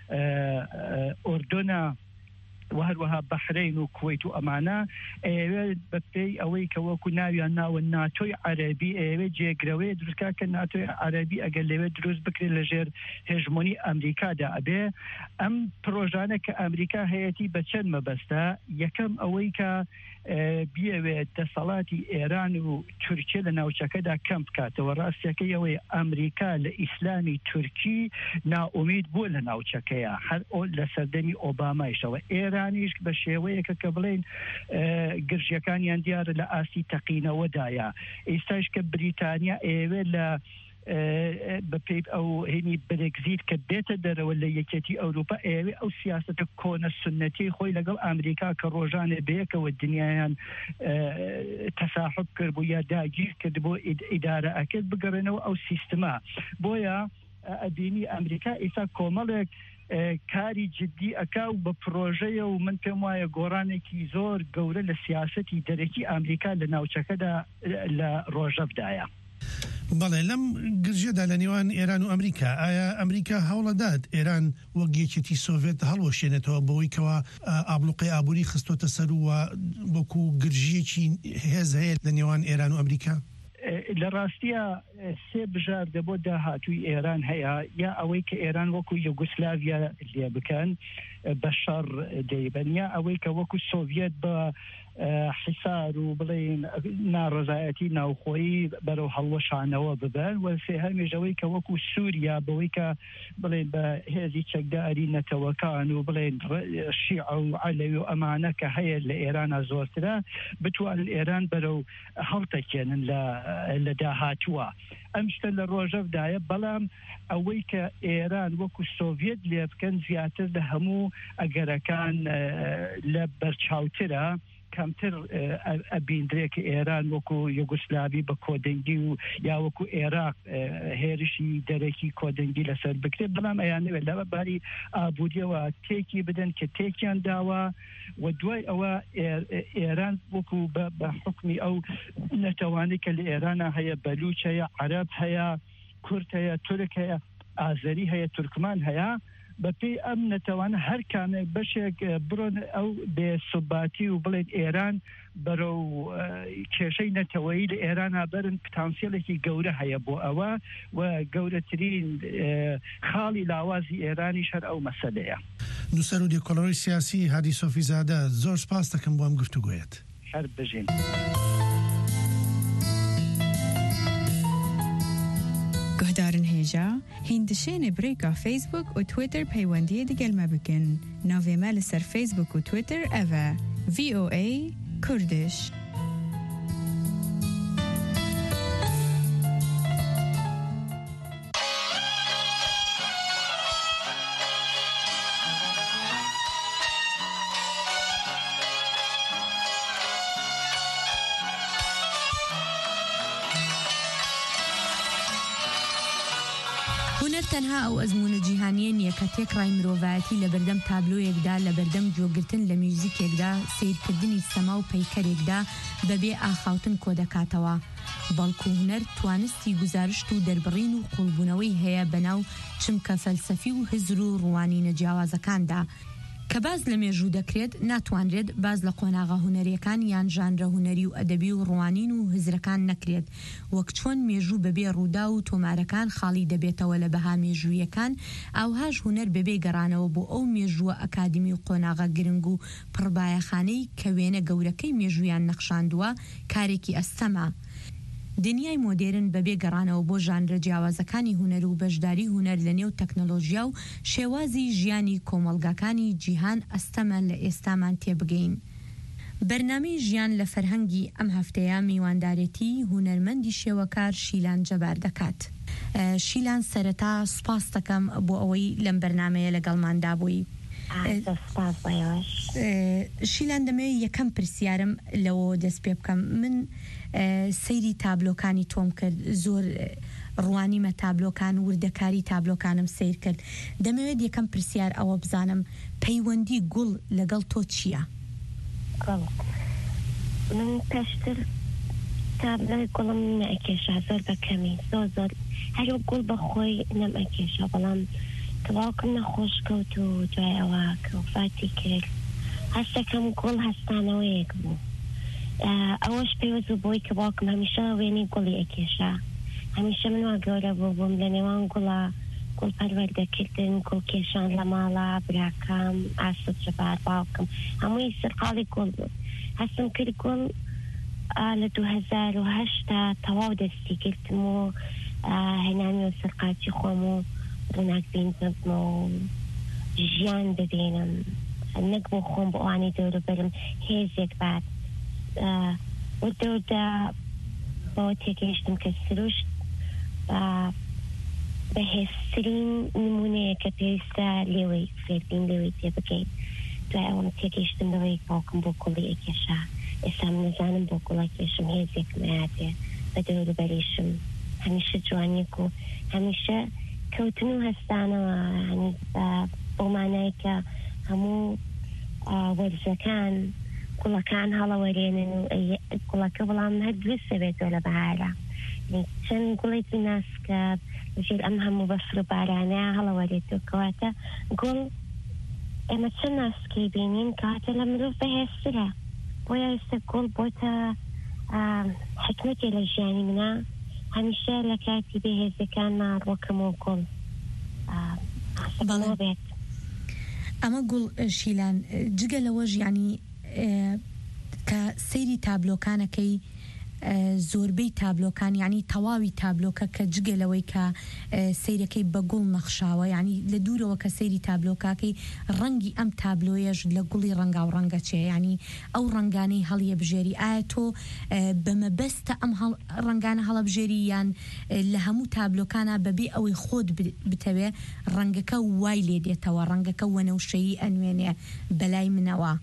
ئۆردۆنا و هەروەها بەحرین و کوێیت و ئەمانە ئێوێ بەپێی ئەوەی کە وەکو ناویان ناوە ناتۆی عەرەبی ئێوێ جێگرەوەی دروستکا کە ناتۆی عەرەبی ئەگەر لەوێ دروست بکرێت لەژێر هێژمۆنی ئەمریکادا ئەبێ ئەم پرۆژانە کە ئەمریکا هەیەی بە چەند مەبەستە یەکەم ئەوەی کە بیاوێت دەسەڵاتی ئێران و تورکیا لە ناوچەکەدا کەم بکاتەوە ڕاستیەکەی ئەوەی ئەمریکا لە ئیسلامی تورکی ناومید بووە لە ناوچەکەیە هەر لە سەردەمی ئۆبامایشەوە ئێرانیش بە شێوەیەکە کە بڵێن گرژیەکانیان دیارە لە ئاسی تەقینەوەدایە ئێستاش کە بریتانیا ئێوێ لە بەپێی ئەو هێنی برێگزیت کە بێتە دەرەوە لە یەکێتی ئەوروپا ئێوێ ئەو سیاسەتە کۆنە سنەتی خۆی لەگەڵ ئەمریکا کە ڕۆژانێ بەیەکەوە دنیایان تەساحب کرد بوو یا داگیر کرد بۆ ئیدارە ئەکرد بگەڕێنەوە ئەو سیستما بۆیە ئەبینی ئەمریکا ئێستا کۆمەڵێک کاری جدی ئەکا و بە پرۆژەیە و من پێم وایە گۆڕانێکی زۆر گەورە لە سیاسەتی دەرەکی ئەمریکا لە ناوچەکەدا لە ڕۆژەفدایە. بەڵێ لەم گرژێدا لە نێوان ئێران و ئەمریکا ئایا ئەمریکا هەوڵەدات ئێران وەک یەکێتی سۆڤێت هەڵوەشێنێتەوە بەوەی کەوا ئابلوقی ئابووری خستۆتە سەر وە وەکو گرژیەکی هێز هەیە لە نێوان ئێران و ئەمریکا؟ لە ڕاستیە سێ بژار دەبۆ داهاتووی ئێران هەیە یا ئەوەی کە ئێران وەکو یوگسلاڤیا لێ بکەن بە شەڕ دەیبەن یا ئەوەی کە وەکو سۆڤێت بە حسار و بڵێن ناڕزایەتی ناوخۆیی بەرەو هەڵوەشانەوە ببەن و سێهەمیژەوەی کە وەکو سووریا بەوەی کە بڵێن بە هێزی چەکداری نەتەوەکان و بڵێن شیعە و عەلەوی و ئەمانە کە هەیە لە ئێرانە زۆرترە بتوانن ئێران بەرەو هەڵتەکێنن لە داهاتووە. ئەم شتە لە ڕۆژەفدایە بەڵام ئەوەی کە ئێران وەکو سۆڤێت لێ بکەن زیاتر لە هەموو ئەگەرەکان لە بەرچاوترە کەمتر ئەبیندرێک ئێران وەکو یوگسلاوی بە کۆدەنگی و یا وەکو عێراق هێرشی دەرەکی کۆدەنگی لەسەر بکرێت بەڵام ئەیانەوێت لەوە باری ئابوووریەوە تێکی بدەن کە تێکیان داوە و دوای ئەوە ئێران وەکو بە حکمی ئەو نەتەوانی کە لە ئێرانە هەیە بەلوچ هەیە عەرەب هەیە کورد هەیە تورک هەیە ئازەری هەیە تورکمان هەیە بەپێی ئەم نەتەوانە هەر کامێک بەشێک بڕۆن ئەو بێسوباتی و بڵێن ئێران بەرەو کێشەی نەتەوەیی لە ئێرانە بەرن پتانسیێلێکی گەورە هەیە بۆ ئەوە و گەورەترین خاڵی لاوازی ئێرانی شەر ئەو مەسەلەیە. نووسەر و دێکۆڵەرۆی سیاسی هادی سۆفیزادە زۆر سپاس دەکەم بۆ ئەم گفتوگۆیەت. هەر بژین. گهدارن هێژا هیندشێنێ برێکا فیسبوک و تویتر پەیوەندیە دەگەلمە بکەن ناوێمە لەسەر فیسبوک و تویتر ئەڤە ڤی ئۆ ئەی کوردش. تەنها ئەو ئەزمونە جیهانیە نییە کە تێکڕای مرۆڤایەتی لە بەردەم تابلۆیەکدا لە بەردەم گوێگرتن لە میوزیکێکدا سیرکردنی سەما و پەیکەرێکدا بەبێ ئاخاوتن کۆ دەکاتەوە بەڵکو هونەر توانستی گزارشت و دەربڕین و قوڵبوونەوەی هەیە بەناو چمکە فەلسەفی و هزر و ڕوانینە جیاوازەکاندا کە باز لە مێژوو دەکرێت ناتوانرێت باز لە قۆناغا هونەریەکان یان ژانرە هونەری و ئەدەبی و ڕوانین و هزرەکان نەکرێت وەک چۆن مێژوو بەبێ ڕوودا و تۆمارەکان خاڵی دەبێتەوە لە بەها مێژوویەکان ئاوهاش هونەر بەبێ گەڕانەوە بۆ ئەو مێژووە ئەکادمی و قۆناغا گرنگ و پڕبایەخانەی کە وێنە گەورەکەی مێژوویان نەخشاندووە کارێکی ئەستەمە. دنیای مۆدێرن بەبێ گەڕانەوە بۆ ژانرە جیاوازەکانی هونەر و بەشداری هونەر لە نێو تەکنۆلۆژیا و شێوازی ژیانی کۆمەڵگاکانی جیهان ئەستەمە لە ئێستامان تێبگەین. بەرنامەی ژیان لە فەرهەنگی ئەم هەفتەیە میواندارێتی هونەرمەندی شێوەکار شیلان جەبار دەکات. شیلان سەرەتا سوپاس دەکەم بۆ ئەوەی لەم بەرنامەیە لەگەڵماندا بووی. شیلان دەمەوێت یەکەم پرسیارم لەوە دەست پێ بکەم. من سەیری تابلۆکانی تۆم کرد، زۆر ڕوانیمە تابلۆکان وردەکاری تابلۆکانم سیر کرد. دەمەوێت یەکەم پرسیار ئەوە بزانم پەیوەندی گوڵ لەگەڵ تۆ چییە؟ من پێشتر تابلۆی گوڵم نەئەکێشا زۆر بەکەمی زۆر زۆر هەرو گوڵ بەخۆی نەم ئەکێشا بەڵام کەواوکم نەخۆش کەوت و دوای ئەوە کەوفاتی کرد هەستەکەم گوڵ هەستانەوەیەک بوو. ئەوەش پێوەزوو بۆی کە باوکم هەمیشە وێنەی گوڵی ئەکێشا. هەمیشە من وا گەورە بوو بووم لە نێوان گوڵە گوڵ پەروەردەکردن گوڵ کێشان لە ماڵە براکەم ئاسۆ جەبار باوکم هەمووی سەرقاڵی گوڵ بوو. هەستم کرد گوڵ لە دوو هەزار و هەشتا تەواو دەستی کردم و هێنامی و سەرقاچی خۆم و ڕووناک بینم و ژیان ببینم نەک بۆ خۆم بۆ ئەوانەی دەوروبەرم هێزێک بات. وردەوردا بەوە تێگەیشتم کە سروشت بەهێزترین نمونەیە کە پێویستە لێوەی فێربین لێوەی تێ بگەین. دوای ئەوەم تێگەیشتم بەوەی باوکم بۆ گوڵی ئەکێشا. ئێستا من نەزانم بۆ گوڵ ئەکێشم هێزێکم هاتێ بە دەوروبەریشم هەمیشە جوانیەک و هەمیشە کەوتن و هەستانەوە بۆ مانای کە هەموو وەرزەکان گوڵەکان هەڵەوەرێنن و گوڵەکە بەڵام هەر دوێسە بێتەوە لە بەهارە چەند گوڵێکی ناسکە ژێر ئەم هەموو بەفر و بارانە هەڵەوەرێتەوە کەواتە گوڵ ئێمە چەند ناسکەی بینین کەواتە لە مرۆڤ بەهێزترە بۆیە ئێستا گوڵ بۆتە حکمەتێ لە ژیانی منە هەمیشە لە کاتی بەهێزەکانمە ڕۆکەمەوە گوڵ بەڵێ بێت. ئەمە گوڵ شیلان جگە لەوەژ ینی کە سەیری تابلۆکانەکەی زۆربەی تابلۆکان ینی تەواوی تابلۆکە کە جگە لەوەی کە سەیرەکەی بە گوڵ نەخشاوە ینی لە دوورەوە کە سەیری تابلۆکاکەی ڕەنگی ئەم تابلۆیەش لە گوڵی ڕەنگا و ڕەنگە چێ ینی ئەو ڕەنگانەی هەڵیە بژێری ئایا تۆ بەمەبەستە ئەم ڕەنگانە هەڵە بژێری یان لە هەموو تابلۆکانە بەبێ ئەوەی خۆت بتەوێ ڕەنگەکە وای لێ دێتەوە ڕەنگەکە وەنەوشەیی ئەنوێنێ بەلای منەوە؟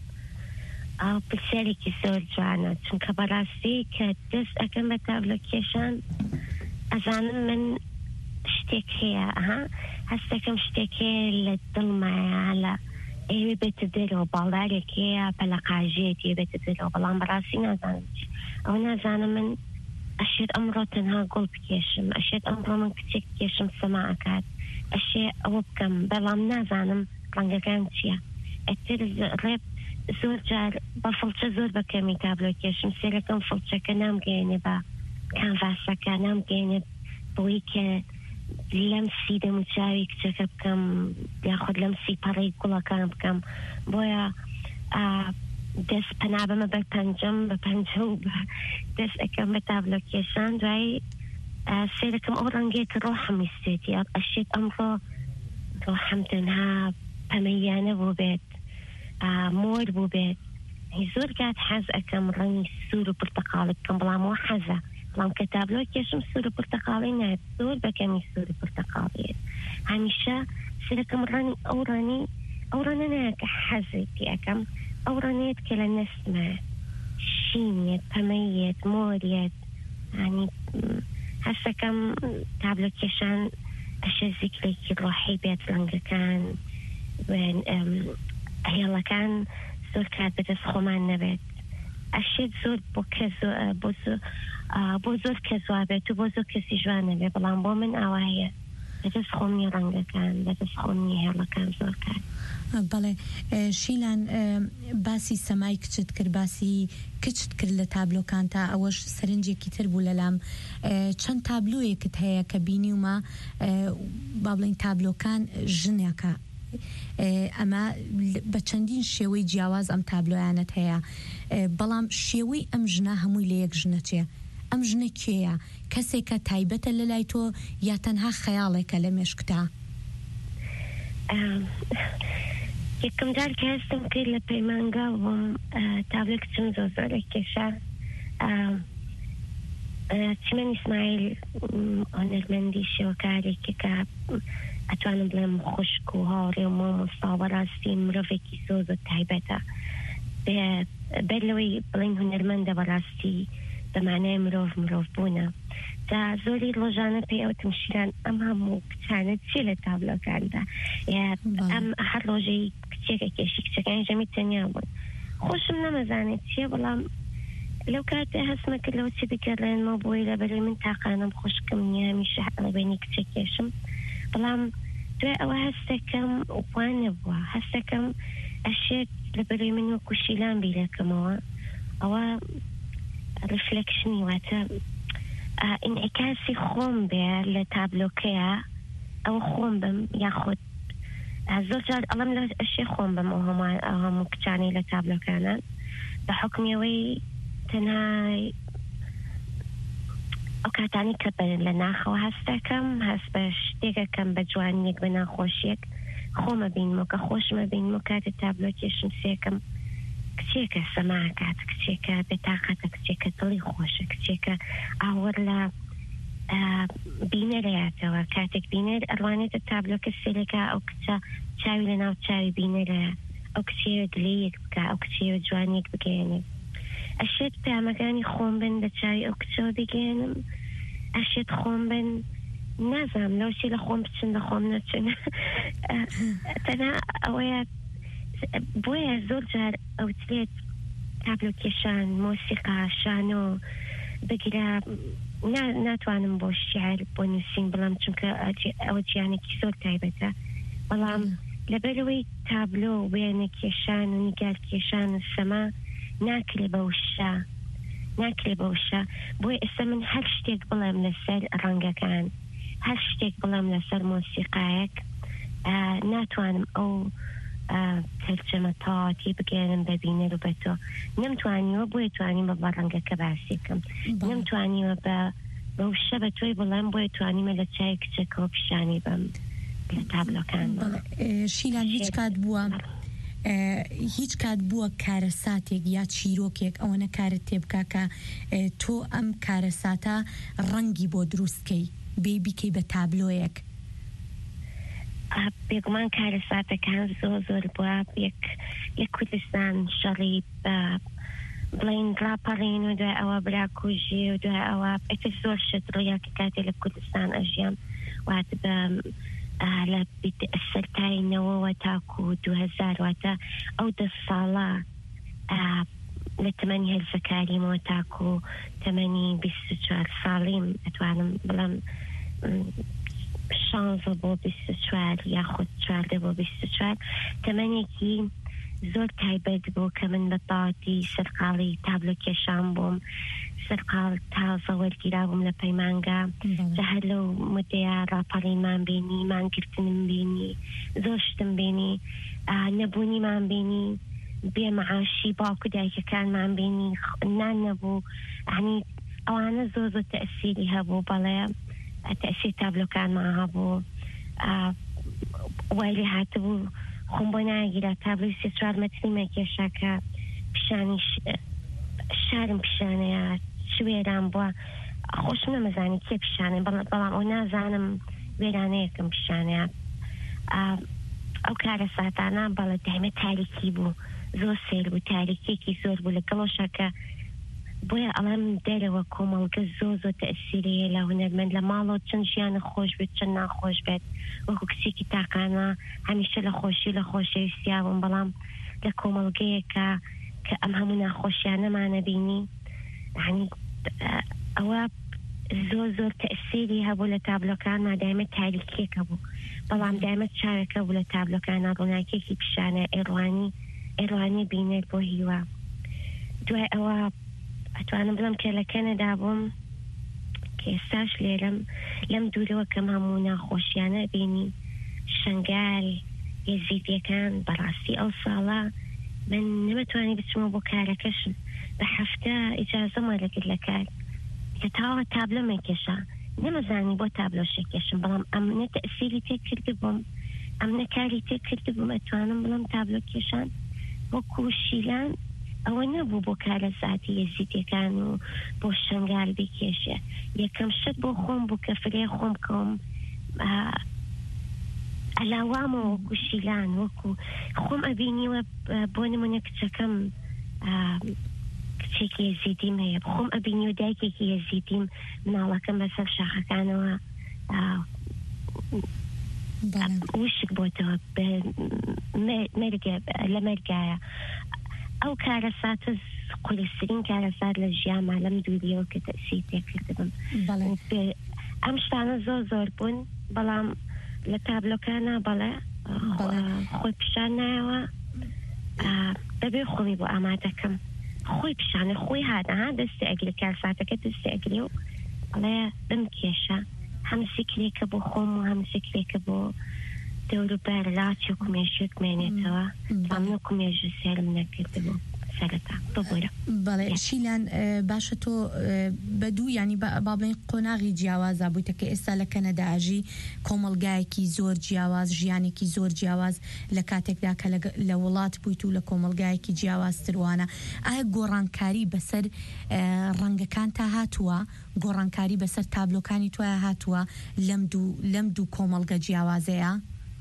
ئاو پرسیارێکی زۆر جوانە چونکە بەڕاستی کە دەست ئەەکەم بە تابلۆ کێشان ئەزانم من شتێک هەیە ئەها هەستەکەم شتێک هەیە لە دڵمایە لە ئێوێ بێتە دەرەوە باڵدارێک هەیە پەلەقاژێتی بێتە دەرەوە بەڵام بەڕاستی نازانم ئەو نازانم من ئەشێت ئەمڕۆ تەنها گوڵ بکێشم ئەشێت ئەمڕۆ من کچێک کێشم سەما ئەکات ئەشێ ئەوە بکەم بەڵام نازانم ڕەنگەکان چییە. ئەتر ڕێب زۆر جار بە فڵچە زۆر بەکەمی تابلۆ کێشم سێرەکەم فڵچەکە نامگەێنێ بە کانڤاسەکە نامگەێنێ بۆی کە لەم سی دەموچاوی کچەکە بکەم یاخود لەم سی پەڕی گوڵەکان بکەم بۆیە دەست پەنابەمە بە پەنجەم بە پەنجە و دەست ئەەکەم بە تابلۆ کێشان دوای سێرەکەم ئەو ڕەنگێک کە ڕۆحم ویستێتی ئەشێت ئەمڕۆ ڕۆحم تەنها پەمەیانە بۆ بێت مۆر بوو بێت زۆر کات حەز ئەەکەم ڕەنگی سوور و پرتەقاڵی بکەم بەڵام ئەوە حەزە بەڵام کە تابلۆ کێشم سوور و پرتەقاڵی نایێت زۆر بەکەمی سوور و پرتەقاڵیت هەمیشە سێرەکەم ڕەنی ئەو ڕەنی ئەو ڕەنە نایە کە حەزێتی ئەەکەم ئەو ڕەنێت کە لە نەسمە شینێت پەمەیەت مۆریەت ینی هەستەکەم تابلۆ کێشان ئەشە زیکرێکی ڕۆحی بێت ڕەنگەکان هێڵەکان زۆر کات بەدەست خۆمان نەبێت ئەشێت زۆر بۆ زۆر کە زوابێت و بۆ زۆر کەسی جوان نەبێت بەڵام بۆ من ئاوایە بەدەست خۆمی ڕەنگەکان بەدەست خۆمی هێڵەکان زۆر کات. بەڵێ شیلان باسی سەمای کچت کرد باسی کچت کرد لە تابلۆکان تا ئەوەش سەرنجێکی تر بوو لەلام چەند تابلۆیەکت هەیە کە بینیومە با بڵین تابلۆکان ژنێکە ئەمە بە چەندین شێوەی جیاواز ئەم تابلۆیانت هەیە بەڵام شێوەی ئەم ژنە هەمووی لە یەک ژنەچێ ئەم ژنە کێیە کەسێکە تایبەتە لە لای تۆ یا تەنها خەیاڵێکە لە مێشکتا یەکەم جار کە هەستم کرد لە پەیمانگا بووم تابلۆ کچم زۆر زۆر کێشا چمەن ئیسماعیل هۆنەرمەندی شێوەکارێکی کە ئەتوانم بڵێم خوشک و هاوڕێ و مامۆستا بەڕاستی مرۆڤێکی زۆر زۆر تایبەتە بەر لەوەی بڵین هونەرمەندە بەڕاستی بەمانای مرۆڤ مرۆڤ بوونە جا زۆری ڕۆژانە پێی ئەوتم شیران ئەم هەموو کچانە چی لە تابلۆکاندا ئەم هەر ڕۆژەی کچێکە کێشی کچەکانی ژەمی تەنیا بوون خۆشم نەمەزانێت چییە بەڵام لەو کاتێ هەستمە کرد لەوە چی بگەڕێنمە بۆی لە بەروی من تاقانم خوشکم نییە هەمیشە لەبێنی کچە کێشم بەڵام دوای ئەوە هەستەکەم وان نەبووە هەستەکەم ئەشێت لە بەروی من وەکو شیلان بیرەکەمەوە ئەوە ریفلێکشنی واتە ئینعکاسی خۆم بێ لە تابلۆکەیە ئەوە خۆم بم یاخود زۆر جار ئەڵم لە ئەشێ خۆم بم ئەو هەموو کچانەی لە تابلۆکانە بە حکمیەوەی تەنها ئەو کاتانی کە بەرن لە ناخەوە هەستەکەم هەست بە شتێکەکەم بە جوانیەک بە ناخۆشیەک خۆمە بینمەوە کە خۆشمە بینمەوە کاتە تابلۆ کێشم سێکم کچێکە سەماکات کچێکە بێتاقەتە کچێکە دڵی خۆشە کچێکە ئاوەر لە بینەرەیاتەوە کاتێک بینەر ئەڕوانێتە تابلۆکە سێلەکە ئەو کچە چاوی لە ناو چاوی بینەرە ئەو کچێوە دلەیەک بکە ئەو کچێوە جوانیەک بگەێنێ ئەشێت پامەکانی خۆم بن لە چاوی ئەو کچەوە بگەێنم ئەشێت خۆم بن نازام لەوشی لە خۆم بچن لە خۆم نەچن تەنها ئەوەیە بۆیە زۆر جار ئەوترێت تابلۆکێشان مۆسیقا شانۆ بگیرە ناتوانم بۆ شیعر بۆ نووسین بەڵام چونکە ئەوە جیانێکی زۆر تایبەتە بەڵام لەبەرەوەی تابلۆ وێنە کێشان و نیگار کێشان و سەما ناکرێ بە وشە ناکرێ بە وشە بۆی ئێستا من هەر شتێک بڵێم لەسەر ڕەنگەکان هەر شتێک بڵێم لەسەر مۆسیقایەک ناتوانم ئەو تەرجەمە تاواتی بگێنم ببینەر و بە تۆ نەمتوانیوە بۆیە توانیم بە ڕەنگەکە باسیکەم نەمتوانیوە بە بە وشە بە تۆی بڵێم بۆیە توانیمە لە چای کچەکەەوە پیشانی بم لە تابلۆکان شیلان هیچ کات بووە هیچ کات بووە کارە ساتێک یا چیرۆکێک ئەوەنە کارت تێبکا کە تۆ ئەم کارە ساتە ڕەنگی بۆ دروستکەی بێ بیکەی بە تابلۆیەک بێگومان کارە ساتەکان زۆر زۆر بووە یەک کوردستان شەڕی بە بڵین گڵاپەڕین و دوای ئەوە براکوژی و دوای ئەوە ئەتە زۆر شت ڕۆیاکە کاتێ لە کوردستان ئەژیان واتە بە لە سەرتاینەوەوە تاکو و دوهزار واتە ئەو دە ساڵە لە تەمەنی هەرزەکاریمەوە تاکو و تەمەنی بیست و چوار ساڵیم ئەتوانم بڵم شانزە بۆ بیست و چوار یاخود چواردە بۆ بیست و چوار تەمەنێکی زۆر تایبەت بوو کە من بە تاواتی سەرقاڵی تابلۆ کێشان بووم سەرقاڵ تازە وەرگیرا بووم لە پەیمانگا لە هەر لەو مدەیە ڕاپەڕینمان بینی مانگرتنم بینی زۆر شتم بینی نەبوونیمان بینی بێمەعاشی باوکو دایکەکانمان بینی نان نەبوو یعنی ئەوانە زۆر زۆر تەئسیری هەبوو بەڵێ تەئسیر تابلۆکانمان هەبوو وای لێ هاتبوو خۆم بۆ ناگیرە تابلۆی سێ چوار مەتریمە کێشاکە پیشانی شارم پیشانەیە شوێران بووە خۆشم نەمەزانی کێ پیشانێ بەڵام ئەو نازانم وێرانەیەکم پیشانەیە ئەو کارە ساتانە بەڵێ دایمە تاریکی بوو زۆر سێر بوو تاریکێکی زۆر بوو لە گەڵۆشەکە بۆیە ئەڵێم دەرەوە کۆمەڵگە زۆر زۆر تەئسیرەیە لە هونەرمەند لە ماڵەوە چەند ژیانە خۆش بێت چەند ناخۆش بێت وەکو کچێکی تاقانە هەمیشە لە خۆشی لە خۆشەویستیا بووم بەڵام لە کۆمەڵگەیەکە کە ئەم هەموو ناخۆشیانەمانە بینی یعنی ئەوە زۆر زۆر تەئسیری هەبوو لە تابلۆکان مادایمە تاریکێکە بوو بەڵام دامە چاوێکە بوو لە تابلۆکانە ڕووناکێکی پیشانە ئێڕوانی ئێڕوانی بینێت بۆ هیوا. دوای ئەوە ئەتوانم بڵم کە لە کەنەدا بووم کە ئێستاش لێرەم لەم دوورەوە کەم هەموو ناخۆشیانە بینی شنگاری یەزیدیەکان بەڕاستی ئەو ساڵە من نەمەتوانی بچمە بۆ کارەکەشم بە هەفتە ئیجازەمە لەگرت لە کار کە تاوە تابلۆمە کێشا نەمەزانی بۆ تابلۆ شەکێشم بەڵام ئەمنە تەئسیری تێ کرد بووم ئەمنە کاری تێ کرد بووم ئەتوانم بڵم تابلۆ کێشان وەکو شیلان ئەوە نەبوو بۆ کارە ساعتی یەزیدیەکان و بۆ شنگال بکێشێ یەکەم شت بۆ خۆم بوو کە فرێ خۆم کەم ئەلاوامە وەکو شیلان وەکو خۆم ئەبینیوە بۆ نمونە کچەکەم کچێکی یەزیدیم هەیە خۆم ئەبینی و دایکێکی یەزیدیم مناڵەکەم بەسەر شاخەکانەوە وشک بۆتەوە لە مەرگایە ئەو کارەساتە قولسترین کارەسات لە ژیانما لەم دووریەوە کە تەئسیر تێکردبم ئەم شتانە زۆر زۆر بوون بەڵام لە تابلۆکانە بەڵێ خۆی پیشان نایەوە دەبێ خۆمی بۆ ئامادەکەم خۆی پیشانە خۆی هاتەها دەستی ئەگری کارساتەکە دەستی ئەگری و بەڵێ بم کێشە هەم سیکرێکە بۆ خۆم و هەم سیکرێکە بۆ دەوروبەر لاچی و کومێژێت مێنێتەوە تامنە کومێژە سێرم نەکردبوو سەرەتا ببوورە. بەڵێ شیلان باشە تۆ بە دوو ینی با بڵێن قۆناغی جیاوازە بوویتە کە ئێستا لە کەنەدا ئاژی کۆمەلگایەکی زۆر جیاواز ژیانێکی زۆر جیاواز لە کاتێکدا کە لە وڵات بوویت و لە کۆمەلگایەکی جیاوازتروانە ئایا گۆڕانکاری بەسەر ڕەنگەکان تا هاتووە گۆڕانکاری بەسەر تابلۆکانی توایە هاتووە لەم دوو لەم دوو کۆمەلگە جیاوازەیە؟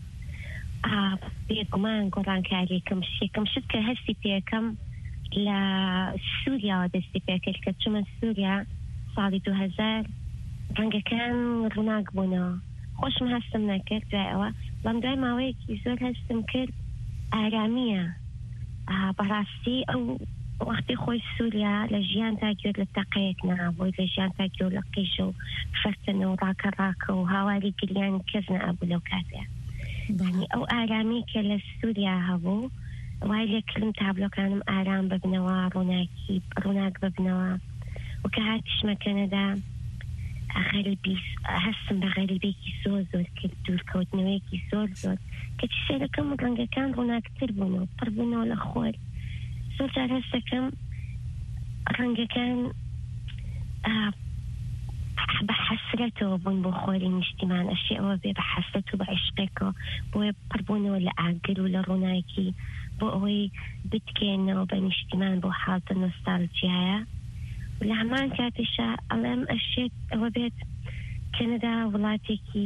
بێگومان گۆڕانکاریەکەم شێکم شت کە هەستی پێەکەم لە سووریاوە دەستی پێکرد کە چمە سووریا ساڵی دو هەزار ڕەنگەکان ڕووناک بوونەوە خۆشم هەستم نەکرد دوای ئەوە بەڵام دوای ماوەیەکی زۆر هەستم کرد ئارامیە بەڕاستی ئەو وەختی خۆی سووریا لە ژیان تا گوێر لە تەقەیەک نابووی لە ژیان تا گوێر لە قیژە و فەرتەنە و ڕاکە ڕاکە و هاواری گریانی کەس نەبوو لەو کاتەیە ئەو ئارامی کە لە سووریا هەبوو وای لێکردم تابلۆکانم ئارام ببنەوە ڕووناکی ڕووناک ببنەوە و کە هاتیشمە کەنەدا غەریبی هەستم بە غەریبێکی زۆر زۆر کرد دوورکەوتنەوەیەکی زۆر زۆر کەچی سێرەکەم و ڕەنگەکان ڕووناکتر بوونەوە پڕ بوونەوە لە خۆر زۆر جار هەست دەکەم ڕەنگەکان بە حەسرەتەوە بوون بۆ خۆری نیشتیمان ئەشی ئەوە بێ بە حەسرەت و بە عیشقێکەوە بۆیە پڕبوونەوە لە ئاگر و لە ڕووناکی بۆ ئەوەی بتکێنەوە بە نیشتیمان بۆ حاڵتە نۆستالجیایە و لە هەمان کاتیشە ئەڵێم ئەشێت ئەوە بێت کەنەدا وڵاتێکی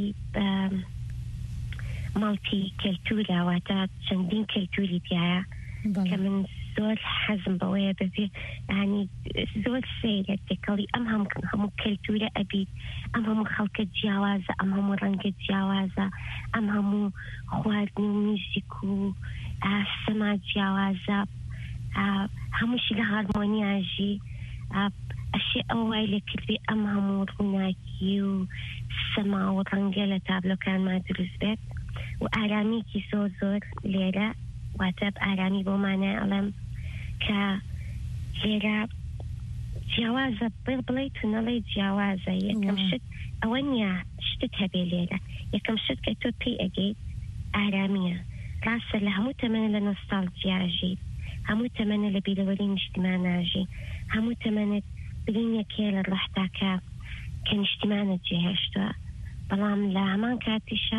ماڵتی کەلتورە واتە چەندین کەلتوری تایە کە من زۆر حەزم بەوەیە ببێ ینی زۆر سەیرە تێکەڵی ئەم هەموو کەلتورە ئەبیت ئەم هەموو خەڵکە جیاوازە ئەم هەموو ڕەنگە جیاوازە ئەم هەموو خواردن و میوزیک و سەما جیاوازە هەمووشی لە هارمۆنیاژی ئەشێ ئەوەی لێکردی ئەم هەموو ڕووناکی و سەما و ڕەنگە لە تابلۆکانمان دروست بێت و ئارامیکی زۆر زۆر لێرە واتە ئارامی بۆمانە ئەڵێم کە لێرە جیاوازە بڵێ تو نەڵێ جیاوازە یەکەم شت ئەوە نییە شتت هەبێ لێرە یەکەم شت کە تۆ پێی ئەگەیت ئارامیە ڕاستە لە هەموو تەمەنە لە نۆستالجیاژی هەموو تەمەنە لە بیرەوەری نیشتیماناژی هەموو تەمەنت برینێکێ لە ڕەحتاکە کە نیشتیمانت جێهێشتووە بەڵام لە هەمان کاتیشە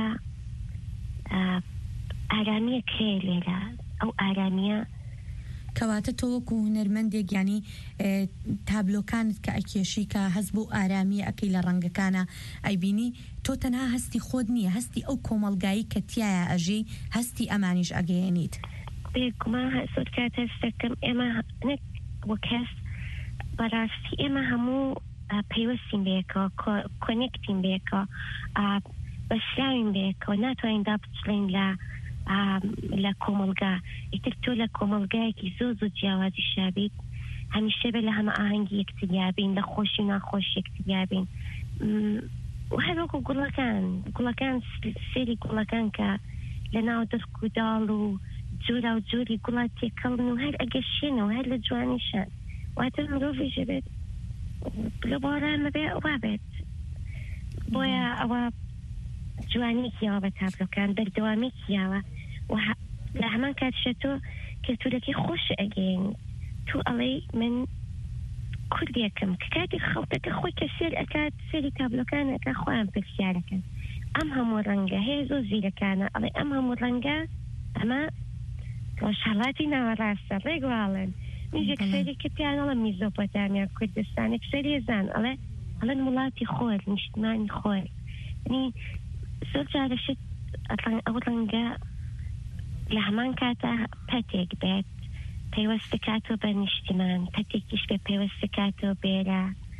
ئارامیە کێ لێرە ئەو ئارامیە کەواتە تۆ وەکو هونەرمەندێک ینی تابلۆکانت کە ئەکێشی کە هەست بۆ ئارامی ئەەکەی لە ڕەنگەکانە ئەیبینی تۆ تەنها هەستی خۆت نییە هەستی ئەو کۆمەلگایی کە تایە ئەژەی هەستی ئەمانیش ئەگەیەنیت بێگومان زۆر کات هەست دەکەم ئێمە وەک هەست بەڕاستی ئێمە هەموو پەیوەستین بێکەوە کۆنێکتین بێکەوە بەسراوین بێکەوە ناتوانین دابچڵین لە لە کۆمەلگا ئیتر تۆ لە کۆمەلگایەکی زۆر زۆر جیاوازی شابیت هەمیشە بێ لە هەمە ئاهەنگی یەکتریابین لە خۆشی و ناخۆشی یەکتریابین وهل وەکو گوڵەکان گوڵەکان سێری گوڵەکان کە لە ناو دەرک و داڵ و جۆرا و جۆری گوڵات تێکەڵن و هەر ئەگەر شێنەوە هەر لە جوانیشان واتە مرۆڤیژە بێت لە بۆرانە بێ وابێت بۆیە ئەوە جوانێکیەوە بە تابلۆکان بەردەوامێکیاوە لە هەمان کاتشە تۆ کەلتورەکەی خۆش ئەگەین تو ئەڵێ من کوردیەکەم کە کاتی خەڵتەکە خۆی کە سێر ئەکات سێری تابلۆکانەکە خۆیان پرسیارەکەن ئەم هەموو ڕەنگە هەیە زۆر زیرەکانە ئەڵێ ئەم هەموو ڕەنگە ئەمە ڕۆژهەڵاتی ناوەڕاستە ڕێگواڵن میژێک سێری کە پیانەڵە میزۆپۆتامیا کوردستانێک سێری ێزان ئەڵێ ئەڵێن وڵاتی خۆر نیشتمانی خۆر نی زۆر جارەشت ئەو ڕەنگە لە هەمان کاتە پەتێک بێت پەیوەستکاتەوە بە نیشتمان پەتێکیش بێ پەیوەستکاتەوە بێرە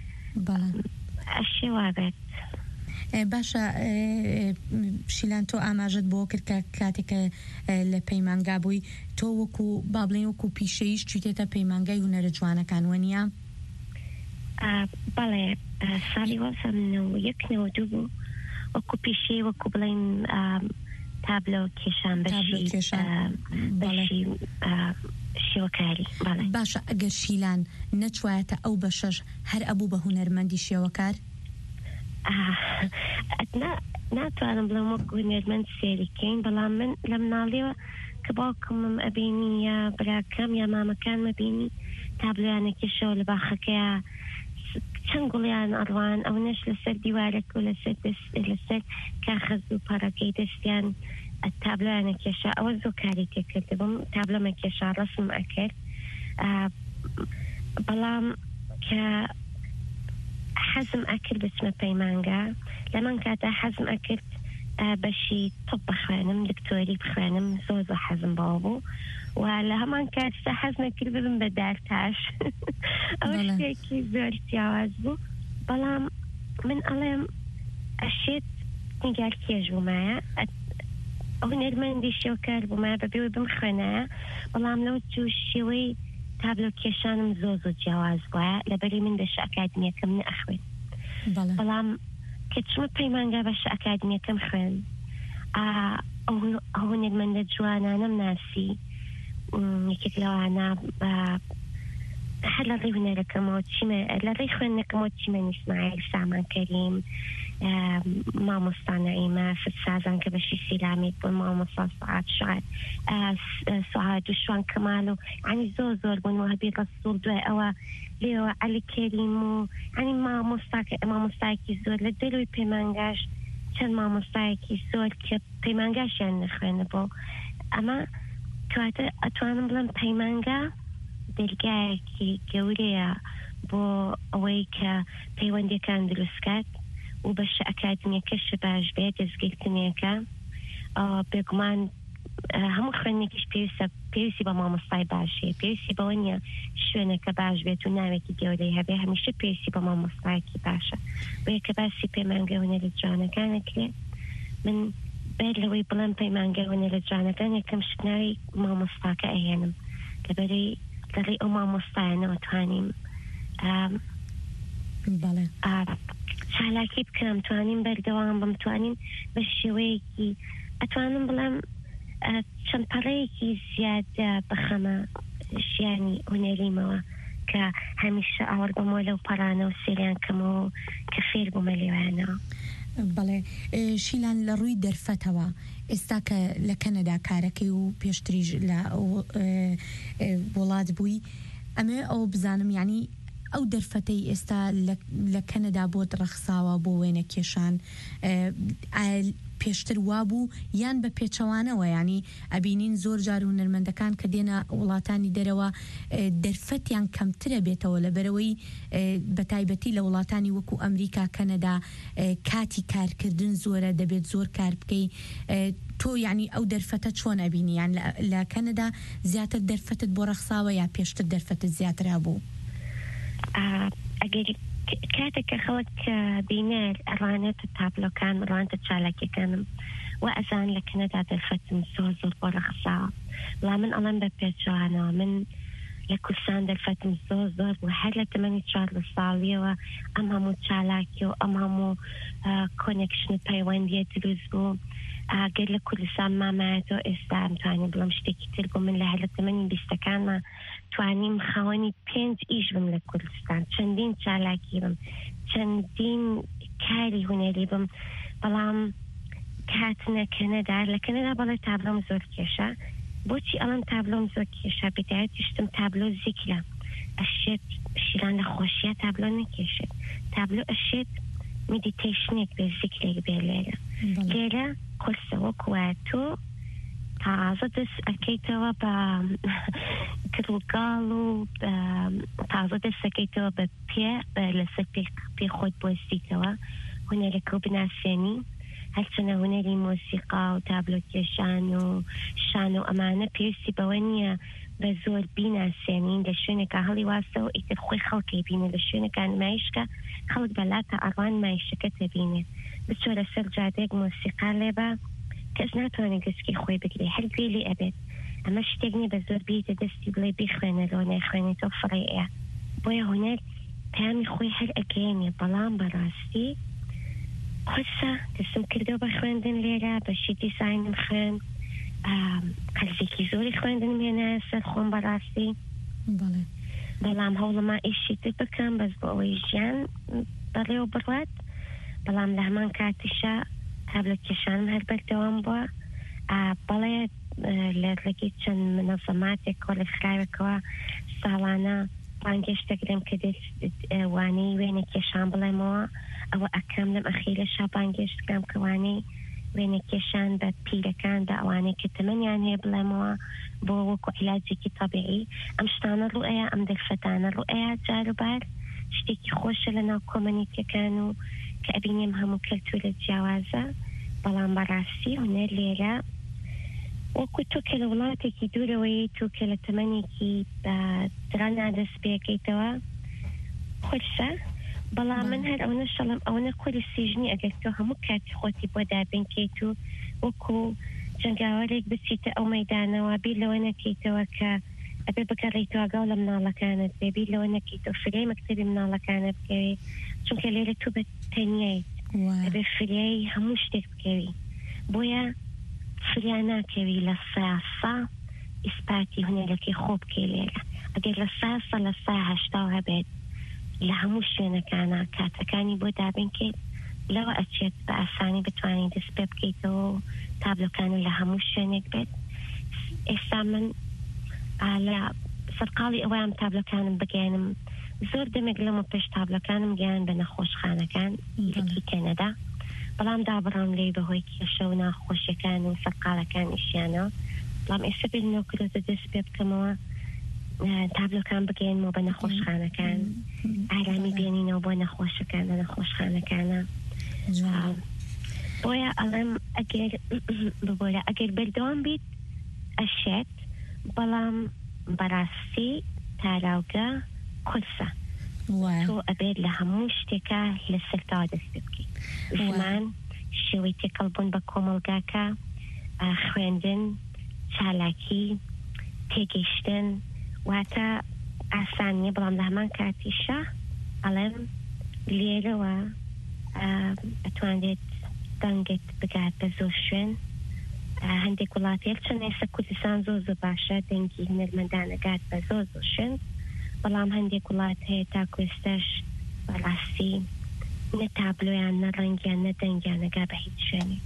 ئەشێوا بێت باشە شیلان تۆ ئاماژت بۆ کرد کە کاتێکە لە پەیمانگا بووی تۆ وەکو با بڵێن وەکو پیشەیش چیتێتە پەیمانگای هونەرە جوانەکان وەنیە؟ بەڵێ ساڵی وەسەمنەوە یەکنەوە دوو بوو وەکو پیشەی وەکو بڵێن تابلۆ کێشان بەشی شێوەکاری باشە ئەگەر شیلان نەچوایەتە ئەو بەشەش هەر ئەبوو بە هونەرمەندی شێوەکار؟ ناتوانم بڵم وەکو هونەرمەند سێریکەین بەڵام من لە مناڵیەوە کە باوکمم ئەبینی یا براکەم یا مامەکان مەبینی تابلۆیانێکیشەوە لە باخەکەیە چەند گوڵیان ئەڕوان ئەو نەش لەسەر دیوارێک و لەسەر لەسەر کاخەز و پەڕەکەی دەستیان تابلۆیانە کێشە ئەوە زۆر کاری تێکرد بم تابلۆمە کێشا ڕسم ئەکرد بەڵام کە حەزم ئەکرد بچمە پەیمانگا لەمان کاتە حەزم ئەکرد بەشی تۆپ بخوێنم دکتۆری بخوێنم زۆر زۆر حەزم باوە بوو و لە هەمان کاتە حەز نەکرد ببم بە دارتاش ئەوە شتێکی زۆر جیاواز بوو بەڵام من ئەڵێم ئەشێت نیگار کێژ بوومایە ئەو نەرمەندی شێوکار بوومایە بەبێەوەی بمخوێنایە بەڵام لەو جوو شێوەی تابلۆ کێشانم زۆر زۆر جیاواز بووە لەبەری من بەشە ئەکادمیەکەم نەخوێن بەڵام کە چمە پەیمانگا بەشە ئەکادمیەکەم خوێن ئەو نەرمەندە جوانانەم ناسی یەکێک لەوانە هەر لە ڕێی هونەرەکەمەوە چیمە لە ڕێی خوێندنەکەمەوە چیمە ئیسماعیل سامان کەریم مامۆستا نەعیمە سازان کە بەشی سیلامی بوون مامۆستا سعاد شعر سعاد و شوان کەمال و ینی زۆر زۆر بوون و هەبی ڕەسوڵ دوای ئەوە لێەوە عەلی کەریم و ینی مامۆستایەکی زۆر لە دەروی پەیمانگاش چەند مامۆستایەکی زۆر کە پەیمانگاشیان نەخوێنە بۆ ئەمە کەواتە ئەتوانم بڵم پەیمانگا دەرگایەکی گەورەیە بۆ ئەوەی کە پەیوەندیەکان دروستکات و بەشە ئەکادمیەکەش باش بێت دەستگرتنیەکە بێگومان هەموو خوێندنێکیش پێویستە پێویستی بە مامۆستای باشێ پێویستی بەوە نیە شوێنەکە باش بێت و ناوێکی گەورەی هەبێ هەمیشە پێویستی بە مامۆستایەکی باشە بۆیە کە باسی پەیمانگە هونەرە جوانەکانەکرێت من بێت لەوەی بڵێم پەیمانگە هونەرە جوانەکان یەکەم شکناوی مامۆستاکە ئەهێنم لەبەرەی لەڕێی ئەو مامۆستایانەوە توانیم چالاکی بکەم توانیم بەردەوام بم توانین بە شێوەیەکی ئەتوانم بڵێم چەند پەڕەیەکی زیادە بەخەمە ژیانی هونەریمەوە کە هەمیشە ئاوەڕ بەمەوە لەو پەڕانە و سێریان کەمەوە کە فێر بوومە لێوانەوە. بەڵێ شیلان لە ڕووی دەرفەتەوە ئێستا کە لە کەنەدا کارەکەی و پێشتریش لە وڵات بووی ئەمێ ئەو بزانم ینی ئەو دەرفەتەی ئێستا لە کەنەدا بۆ ڕەخساوە بۆ وێنە کێشان پێشتر وابوو یان بە پێچەوانەوە ینی ئەبینین زۆر جار و هونەرمەندەکان کە دێنە وڵاتانی دەرەوە دەرفەتیان کەمترە بێتەوە لەبەرەوەی بە تایبەتی لە وڵاتانی وەکو ئەمریکا کەنەدا کاتی کارکردن زۆرە دەبێت زۆر کار بکەی تۆ ینی ئەو دەرفەتە چۆن ئەبینی یان لە کەنەدا زیاتر دەرفەتت بۆ ڕەخساوە یا پێشتر دەرفەتت زیاتر هەبوو؟ ئەگەری کاتێککە خەڵک بینێت ئەڕوانێتە تابلۆکان ڕوانتە چالاکیەکانم و ئەزان لە کەنەدا دەرفەتم زۆر زۆر بۆ ڕەخساوە بەڵام من ئەڵەم بە پێچوانەوە من لە کورسان دەرفەتم زۆر زۆر بوو هەر لە تەمەنی چوار لە ساڵیەوە ئەم هەموو چالاکی و ئەم هەموو کۆنێکشن پەیوەندیە دروست بوو ئاگەر لە کوردستان مامایەتەوە ئێستا ئەمتوانێت بڵم شتێکی تر بوو من لە هەر لە تەمەنی بیستەکانمە توانیم خاوەنی پێنج ئیش بم لە کوردستان چەندین چالاکی بم چەندین کاری هونەری بم بەڵام کاتنە کەنەدا لە کەنەدا بەڵێ تابلۆم زۆر کێشە بۆچی ئەڵەن تابلۆم زۆر کێشە بێتایەتیشتم تابلۆ زیکرە ئەشێت شیران لە خۆشیە تابلۆ نەکێشێت تابلۆ ئەشێت میدیتیشنێک بێ زیکرێک بێ لێرە لێرە کورسەوە کووە تۆ تازە دەست ئەکەیتەوە بە کردوگاڵ و تازە دەست ئەکەیتەوە بە پێ لەسەر پێ خۆت بۆستیتەوە هونەرەکە و بناسیێنی هەرچەنە هونەری مۆسیقا و تابلۆکێشان و شان و ئەمانە پێویستی بەوە نییە بە زۆر بیناسیێنین لە شوێنێکە هەڵی واستەوە ئیتر خۆی خەڵکی بینە لە شوێنەکە نمایشکە خەڵک بەلاتە ئەڕوان نمایشەکە تەبینێ بچۆ لەسەر جادەیەک مۆسیقا لێبە کەس ناتوانێت گەسکی خۆی بگرێ هەر گوێ لێ ئەبێت ئەمە شتێک نیە بە زۆر بیتە دەستی بڵێ بیخوێنەرەوە نایخوێنێتەوە فڕێ ئەیە بۆیە هونەر پامی خۆی هەر ئەگەێنێ بەڵام بەڕاستی خۆسە دەستم کردەوە بە خوێندن لێرە بەشی دیزاینم خوێن قەرزێکی زۆری خوێندنم هێنا سەر خۆم بەڕاستی بەڵام هەوڵەما ئیشی تر بکەم بەس بۆ ئەوەی ژیان بەڕێوە بڕوات بەڵام لە هەمان کاتیشە تابلۆکێشانم هەر بەردەوام بووە بەڵێ لەگەی چەند منەظەماتێک کۆلەخراوێکەوە ساڵانە بانگێش دەگرم کە دێت وانەی وێنە کێشان بڵێمەوە ئەوە ئەکەم لەم ئەخیرە شا بانگێش دەکەم کە وانەی وێنە کێشان بە پیرەکاندا ئەوانەی کە تەمەنیان هەیە بڵێمەوە بۆ وەکو عیلاجێکی طەبیعی ئەم شتانە ڕوئەیە ئەم دەرفەتانە ڕوئەیە جاروبار شتێکی خۆشە لەناو کۆمەنیتیەکان و کە ئەبینێم هەموو کەلتورە جیاوازە بەڵام بەڕاستی هونەر لێرە وەکو تۆ کە لە وڵاتێکی دوورەوەی تۆ کە لە تەمەنێکی درا نادەست پێکەیتەوە خۆشە بەڵام من هەر ئەوە شەڵم ئەوەنە کوری سیژنی ئەگەر تۆ هەموو کاتی خۆتی بۆ دابنکەیت و وەکو جنگاوەرێک بچیتە ئەو مەیدانەوە بیر لەوە نەکەیتەوە کە ئەبێ بگەڕێیتەوە گاڵ لە مناڵەکانت بێ بیر لەوە نەکەیتەوە فرێی مەکتەبی مناڵەکانت بکەوێ چونکە لێرە تو بە تەنیایت ئەبێ فریای هەموو شتێک بکەوی بۆیە فریا ناکەوی لە ساسا ئیسپاتی هونەرەکەی خۆ بکەی لێرە ئەگەر لە ساسا لە سا هەشتا هەبێت لە هەموو شوێنەکانە کاتەکانی بۆ دابنکەیت لەوە ئەچێت بە ئاسانی بتوانین دەست پێ بکەیتەوە و تابلۆکانە لە هەموو شوێنێک بێت ئێستا من لە سەرقاڵی ئەوەیان تابلۆکانم بگەێنم زۆر دەمێک لەمە پێش تابلۆکانم گیان بە نەخۆشخانەکان یەکی کەنەدا بەڵام دابڕام لێ بەهۆی کێشە و ناخۆشیەکان و سەرقاڵەکانیشیانە بەڵام ئێستا بێنەوە کردە دەست پێ بکەمەوە تابلۆکان بگەێنەوە بە نەخۆشخانەکان ئارامی بێنینەوە بۆ نەخۆشەکان لە نەخۆشخانەکانە بۆیە ئەڵێم ئەگەر ببۆرە ئەگەر بەردەوام بیت ئەشێت بەڵام بەڕاستی تاراوگە کورسە تۆ ئەبێت لە هەموو شتێکە لە سەرتاوە دەست بکەیت زمان شێوەی تێکەڵبوون بە کۆمەلگاکە خوێندن چالاکی تێگەیشتن واتە ئاسانیە بەڵام لە هەمان کاتیشە ئەڵێم لێرەوە ئەتوانێت دەنگت بگات بە زۆر شوێن هەندێک وڵاتێک چەند ئێستا کوردستان زۆر زۆر باشە دەنگی هونەرمەندانەگات بە زۆر زۆر شوێن بەڵام هەندێک وڵات هەیە تا کوێستەش بەڕاستی نە تابلۆیان نە ڕەنگیان نە دەنگیانەگا بە هیچ شوێنێک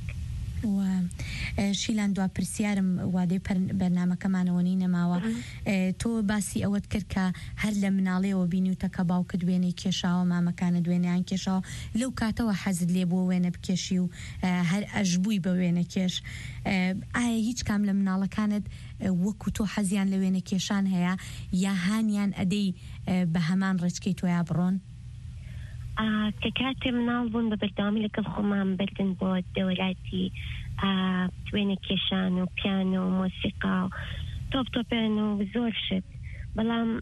شیلان دوا پرسیارم وادەی بەرنامەکەمانەوە نی نەماوە تۆ باسی ئەوەت کرد کە هەر لە مناڵەوە بینیوتە کە باوکە دوێنەی کێشاوە مامەکانە دوێنیان کێشاوە لەو کاتەوە حەزت لێ بۆ وێنە بکێشی و هەر ئەژبووی بە وێنە کێش ئایا هیچ کام لە مناڵەکانت وەکو تۆ حەزیان لە وێنە کێشان هەیە یا هانیان ئەدەی بە هەمان ڕێچکەی تۆیا بڕۆن کە کاتێ مناڵ بوون بە بەردەوامی لەگەڵ خۆمان بردن بۆ دەولاتی وێنە کێشان و پیانۆ و مۆسیقا و تۆپ تۆپێن و زۆر شت بەڵام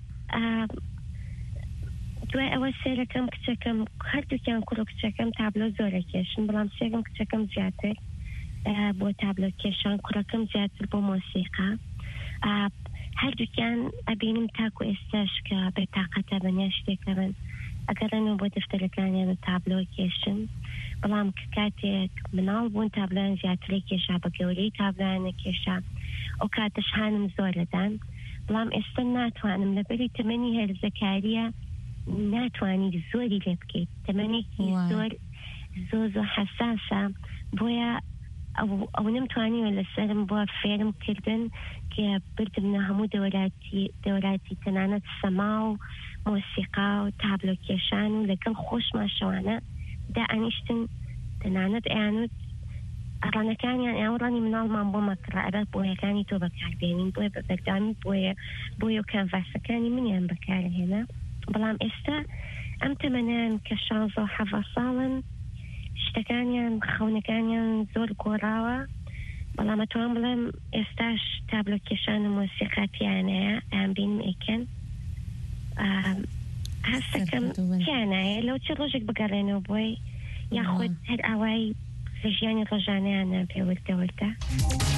دوای ئەوە سێرەکەم کچەکەم هەردووکیان کوڕ و کچەکەم تابلۆ زۆرە کێشن بەڵام سێگەم کچەکەم زیاتر بۆ تابلۆ کێشان کوڕەکەم زیاتر بۆ مۆسیقا هەردووکیان ئەبینم تاکو ئێستاش کە بێتاقەتە بەنیا شتێکەبن ئەگەڕێنەوە بۆ دەفتەرەکانیان و تابلۆ کێشن بەڵام کە کاتێک مناڵ بوون تابلۆیان زیاترەی کێشا بە گەورەی تابلۆیانە کێشا ئەو کاتەش هانم زۆر لەدان بەڵام ئێستا ناتوانم لەبەری تەمەنی هەرزەکاریە ناتوانیت زۆری لێ بکەیت تەمەنێکی زۆر زۆر زۆر حەساسە بۆیە ئەو نەمتوانیوە لەسەرم بۆ فێرم کردن کە بردمنە هەموو دەوراتی تەنانەت سەما و مۆسیقا و تابلۆ کێشان و لەگەڵ خۆشماشەوانە دائانیشتن تەنانەت ئەیانوت ئەڕانەکانیان ئاوڕانی مناڵمان بۆ مەکڕە ئەبەت بۆیەکانی تۆ بەکاربێنین بۆیە بە بەردامی بۆیە بۆیە کانڤاسەکانی منیان بەکارهێنا بەڵام ئێستا ئەم تەمەنیان کە شانزە و حەڤە ساڵن شتەکانیان خەونەکانیان زۆر گۆڕاوە بەڵام ئەتوان بڵێم ئێستاش تابلۆ کێشانە مۆسیقاتیانەیە ئەیان بینم ئەیکەن هەستەکەم تیانایە لەو چه ڕۆژێک بگەڕێنەوە بۆی یاخود هەر ئاوای ژیانی ڕۆژانەیانە پێوەردەوەردە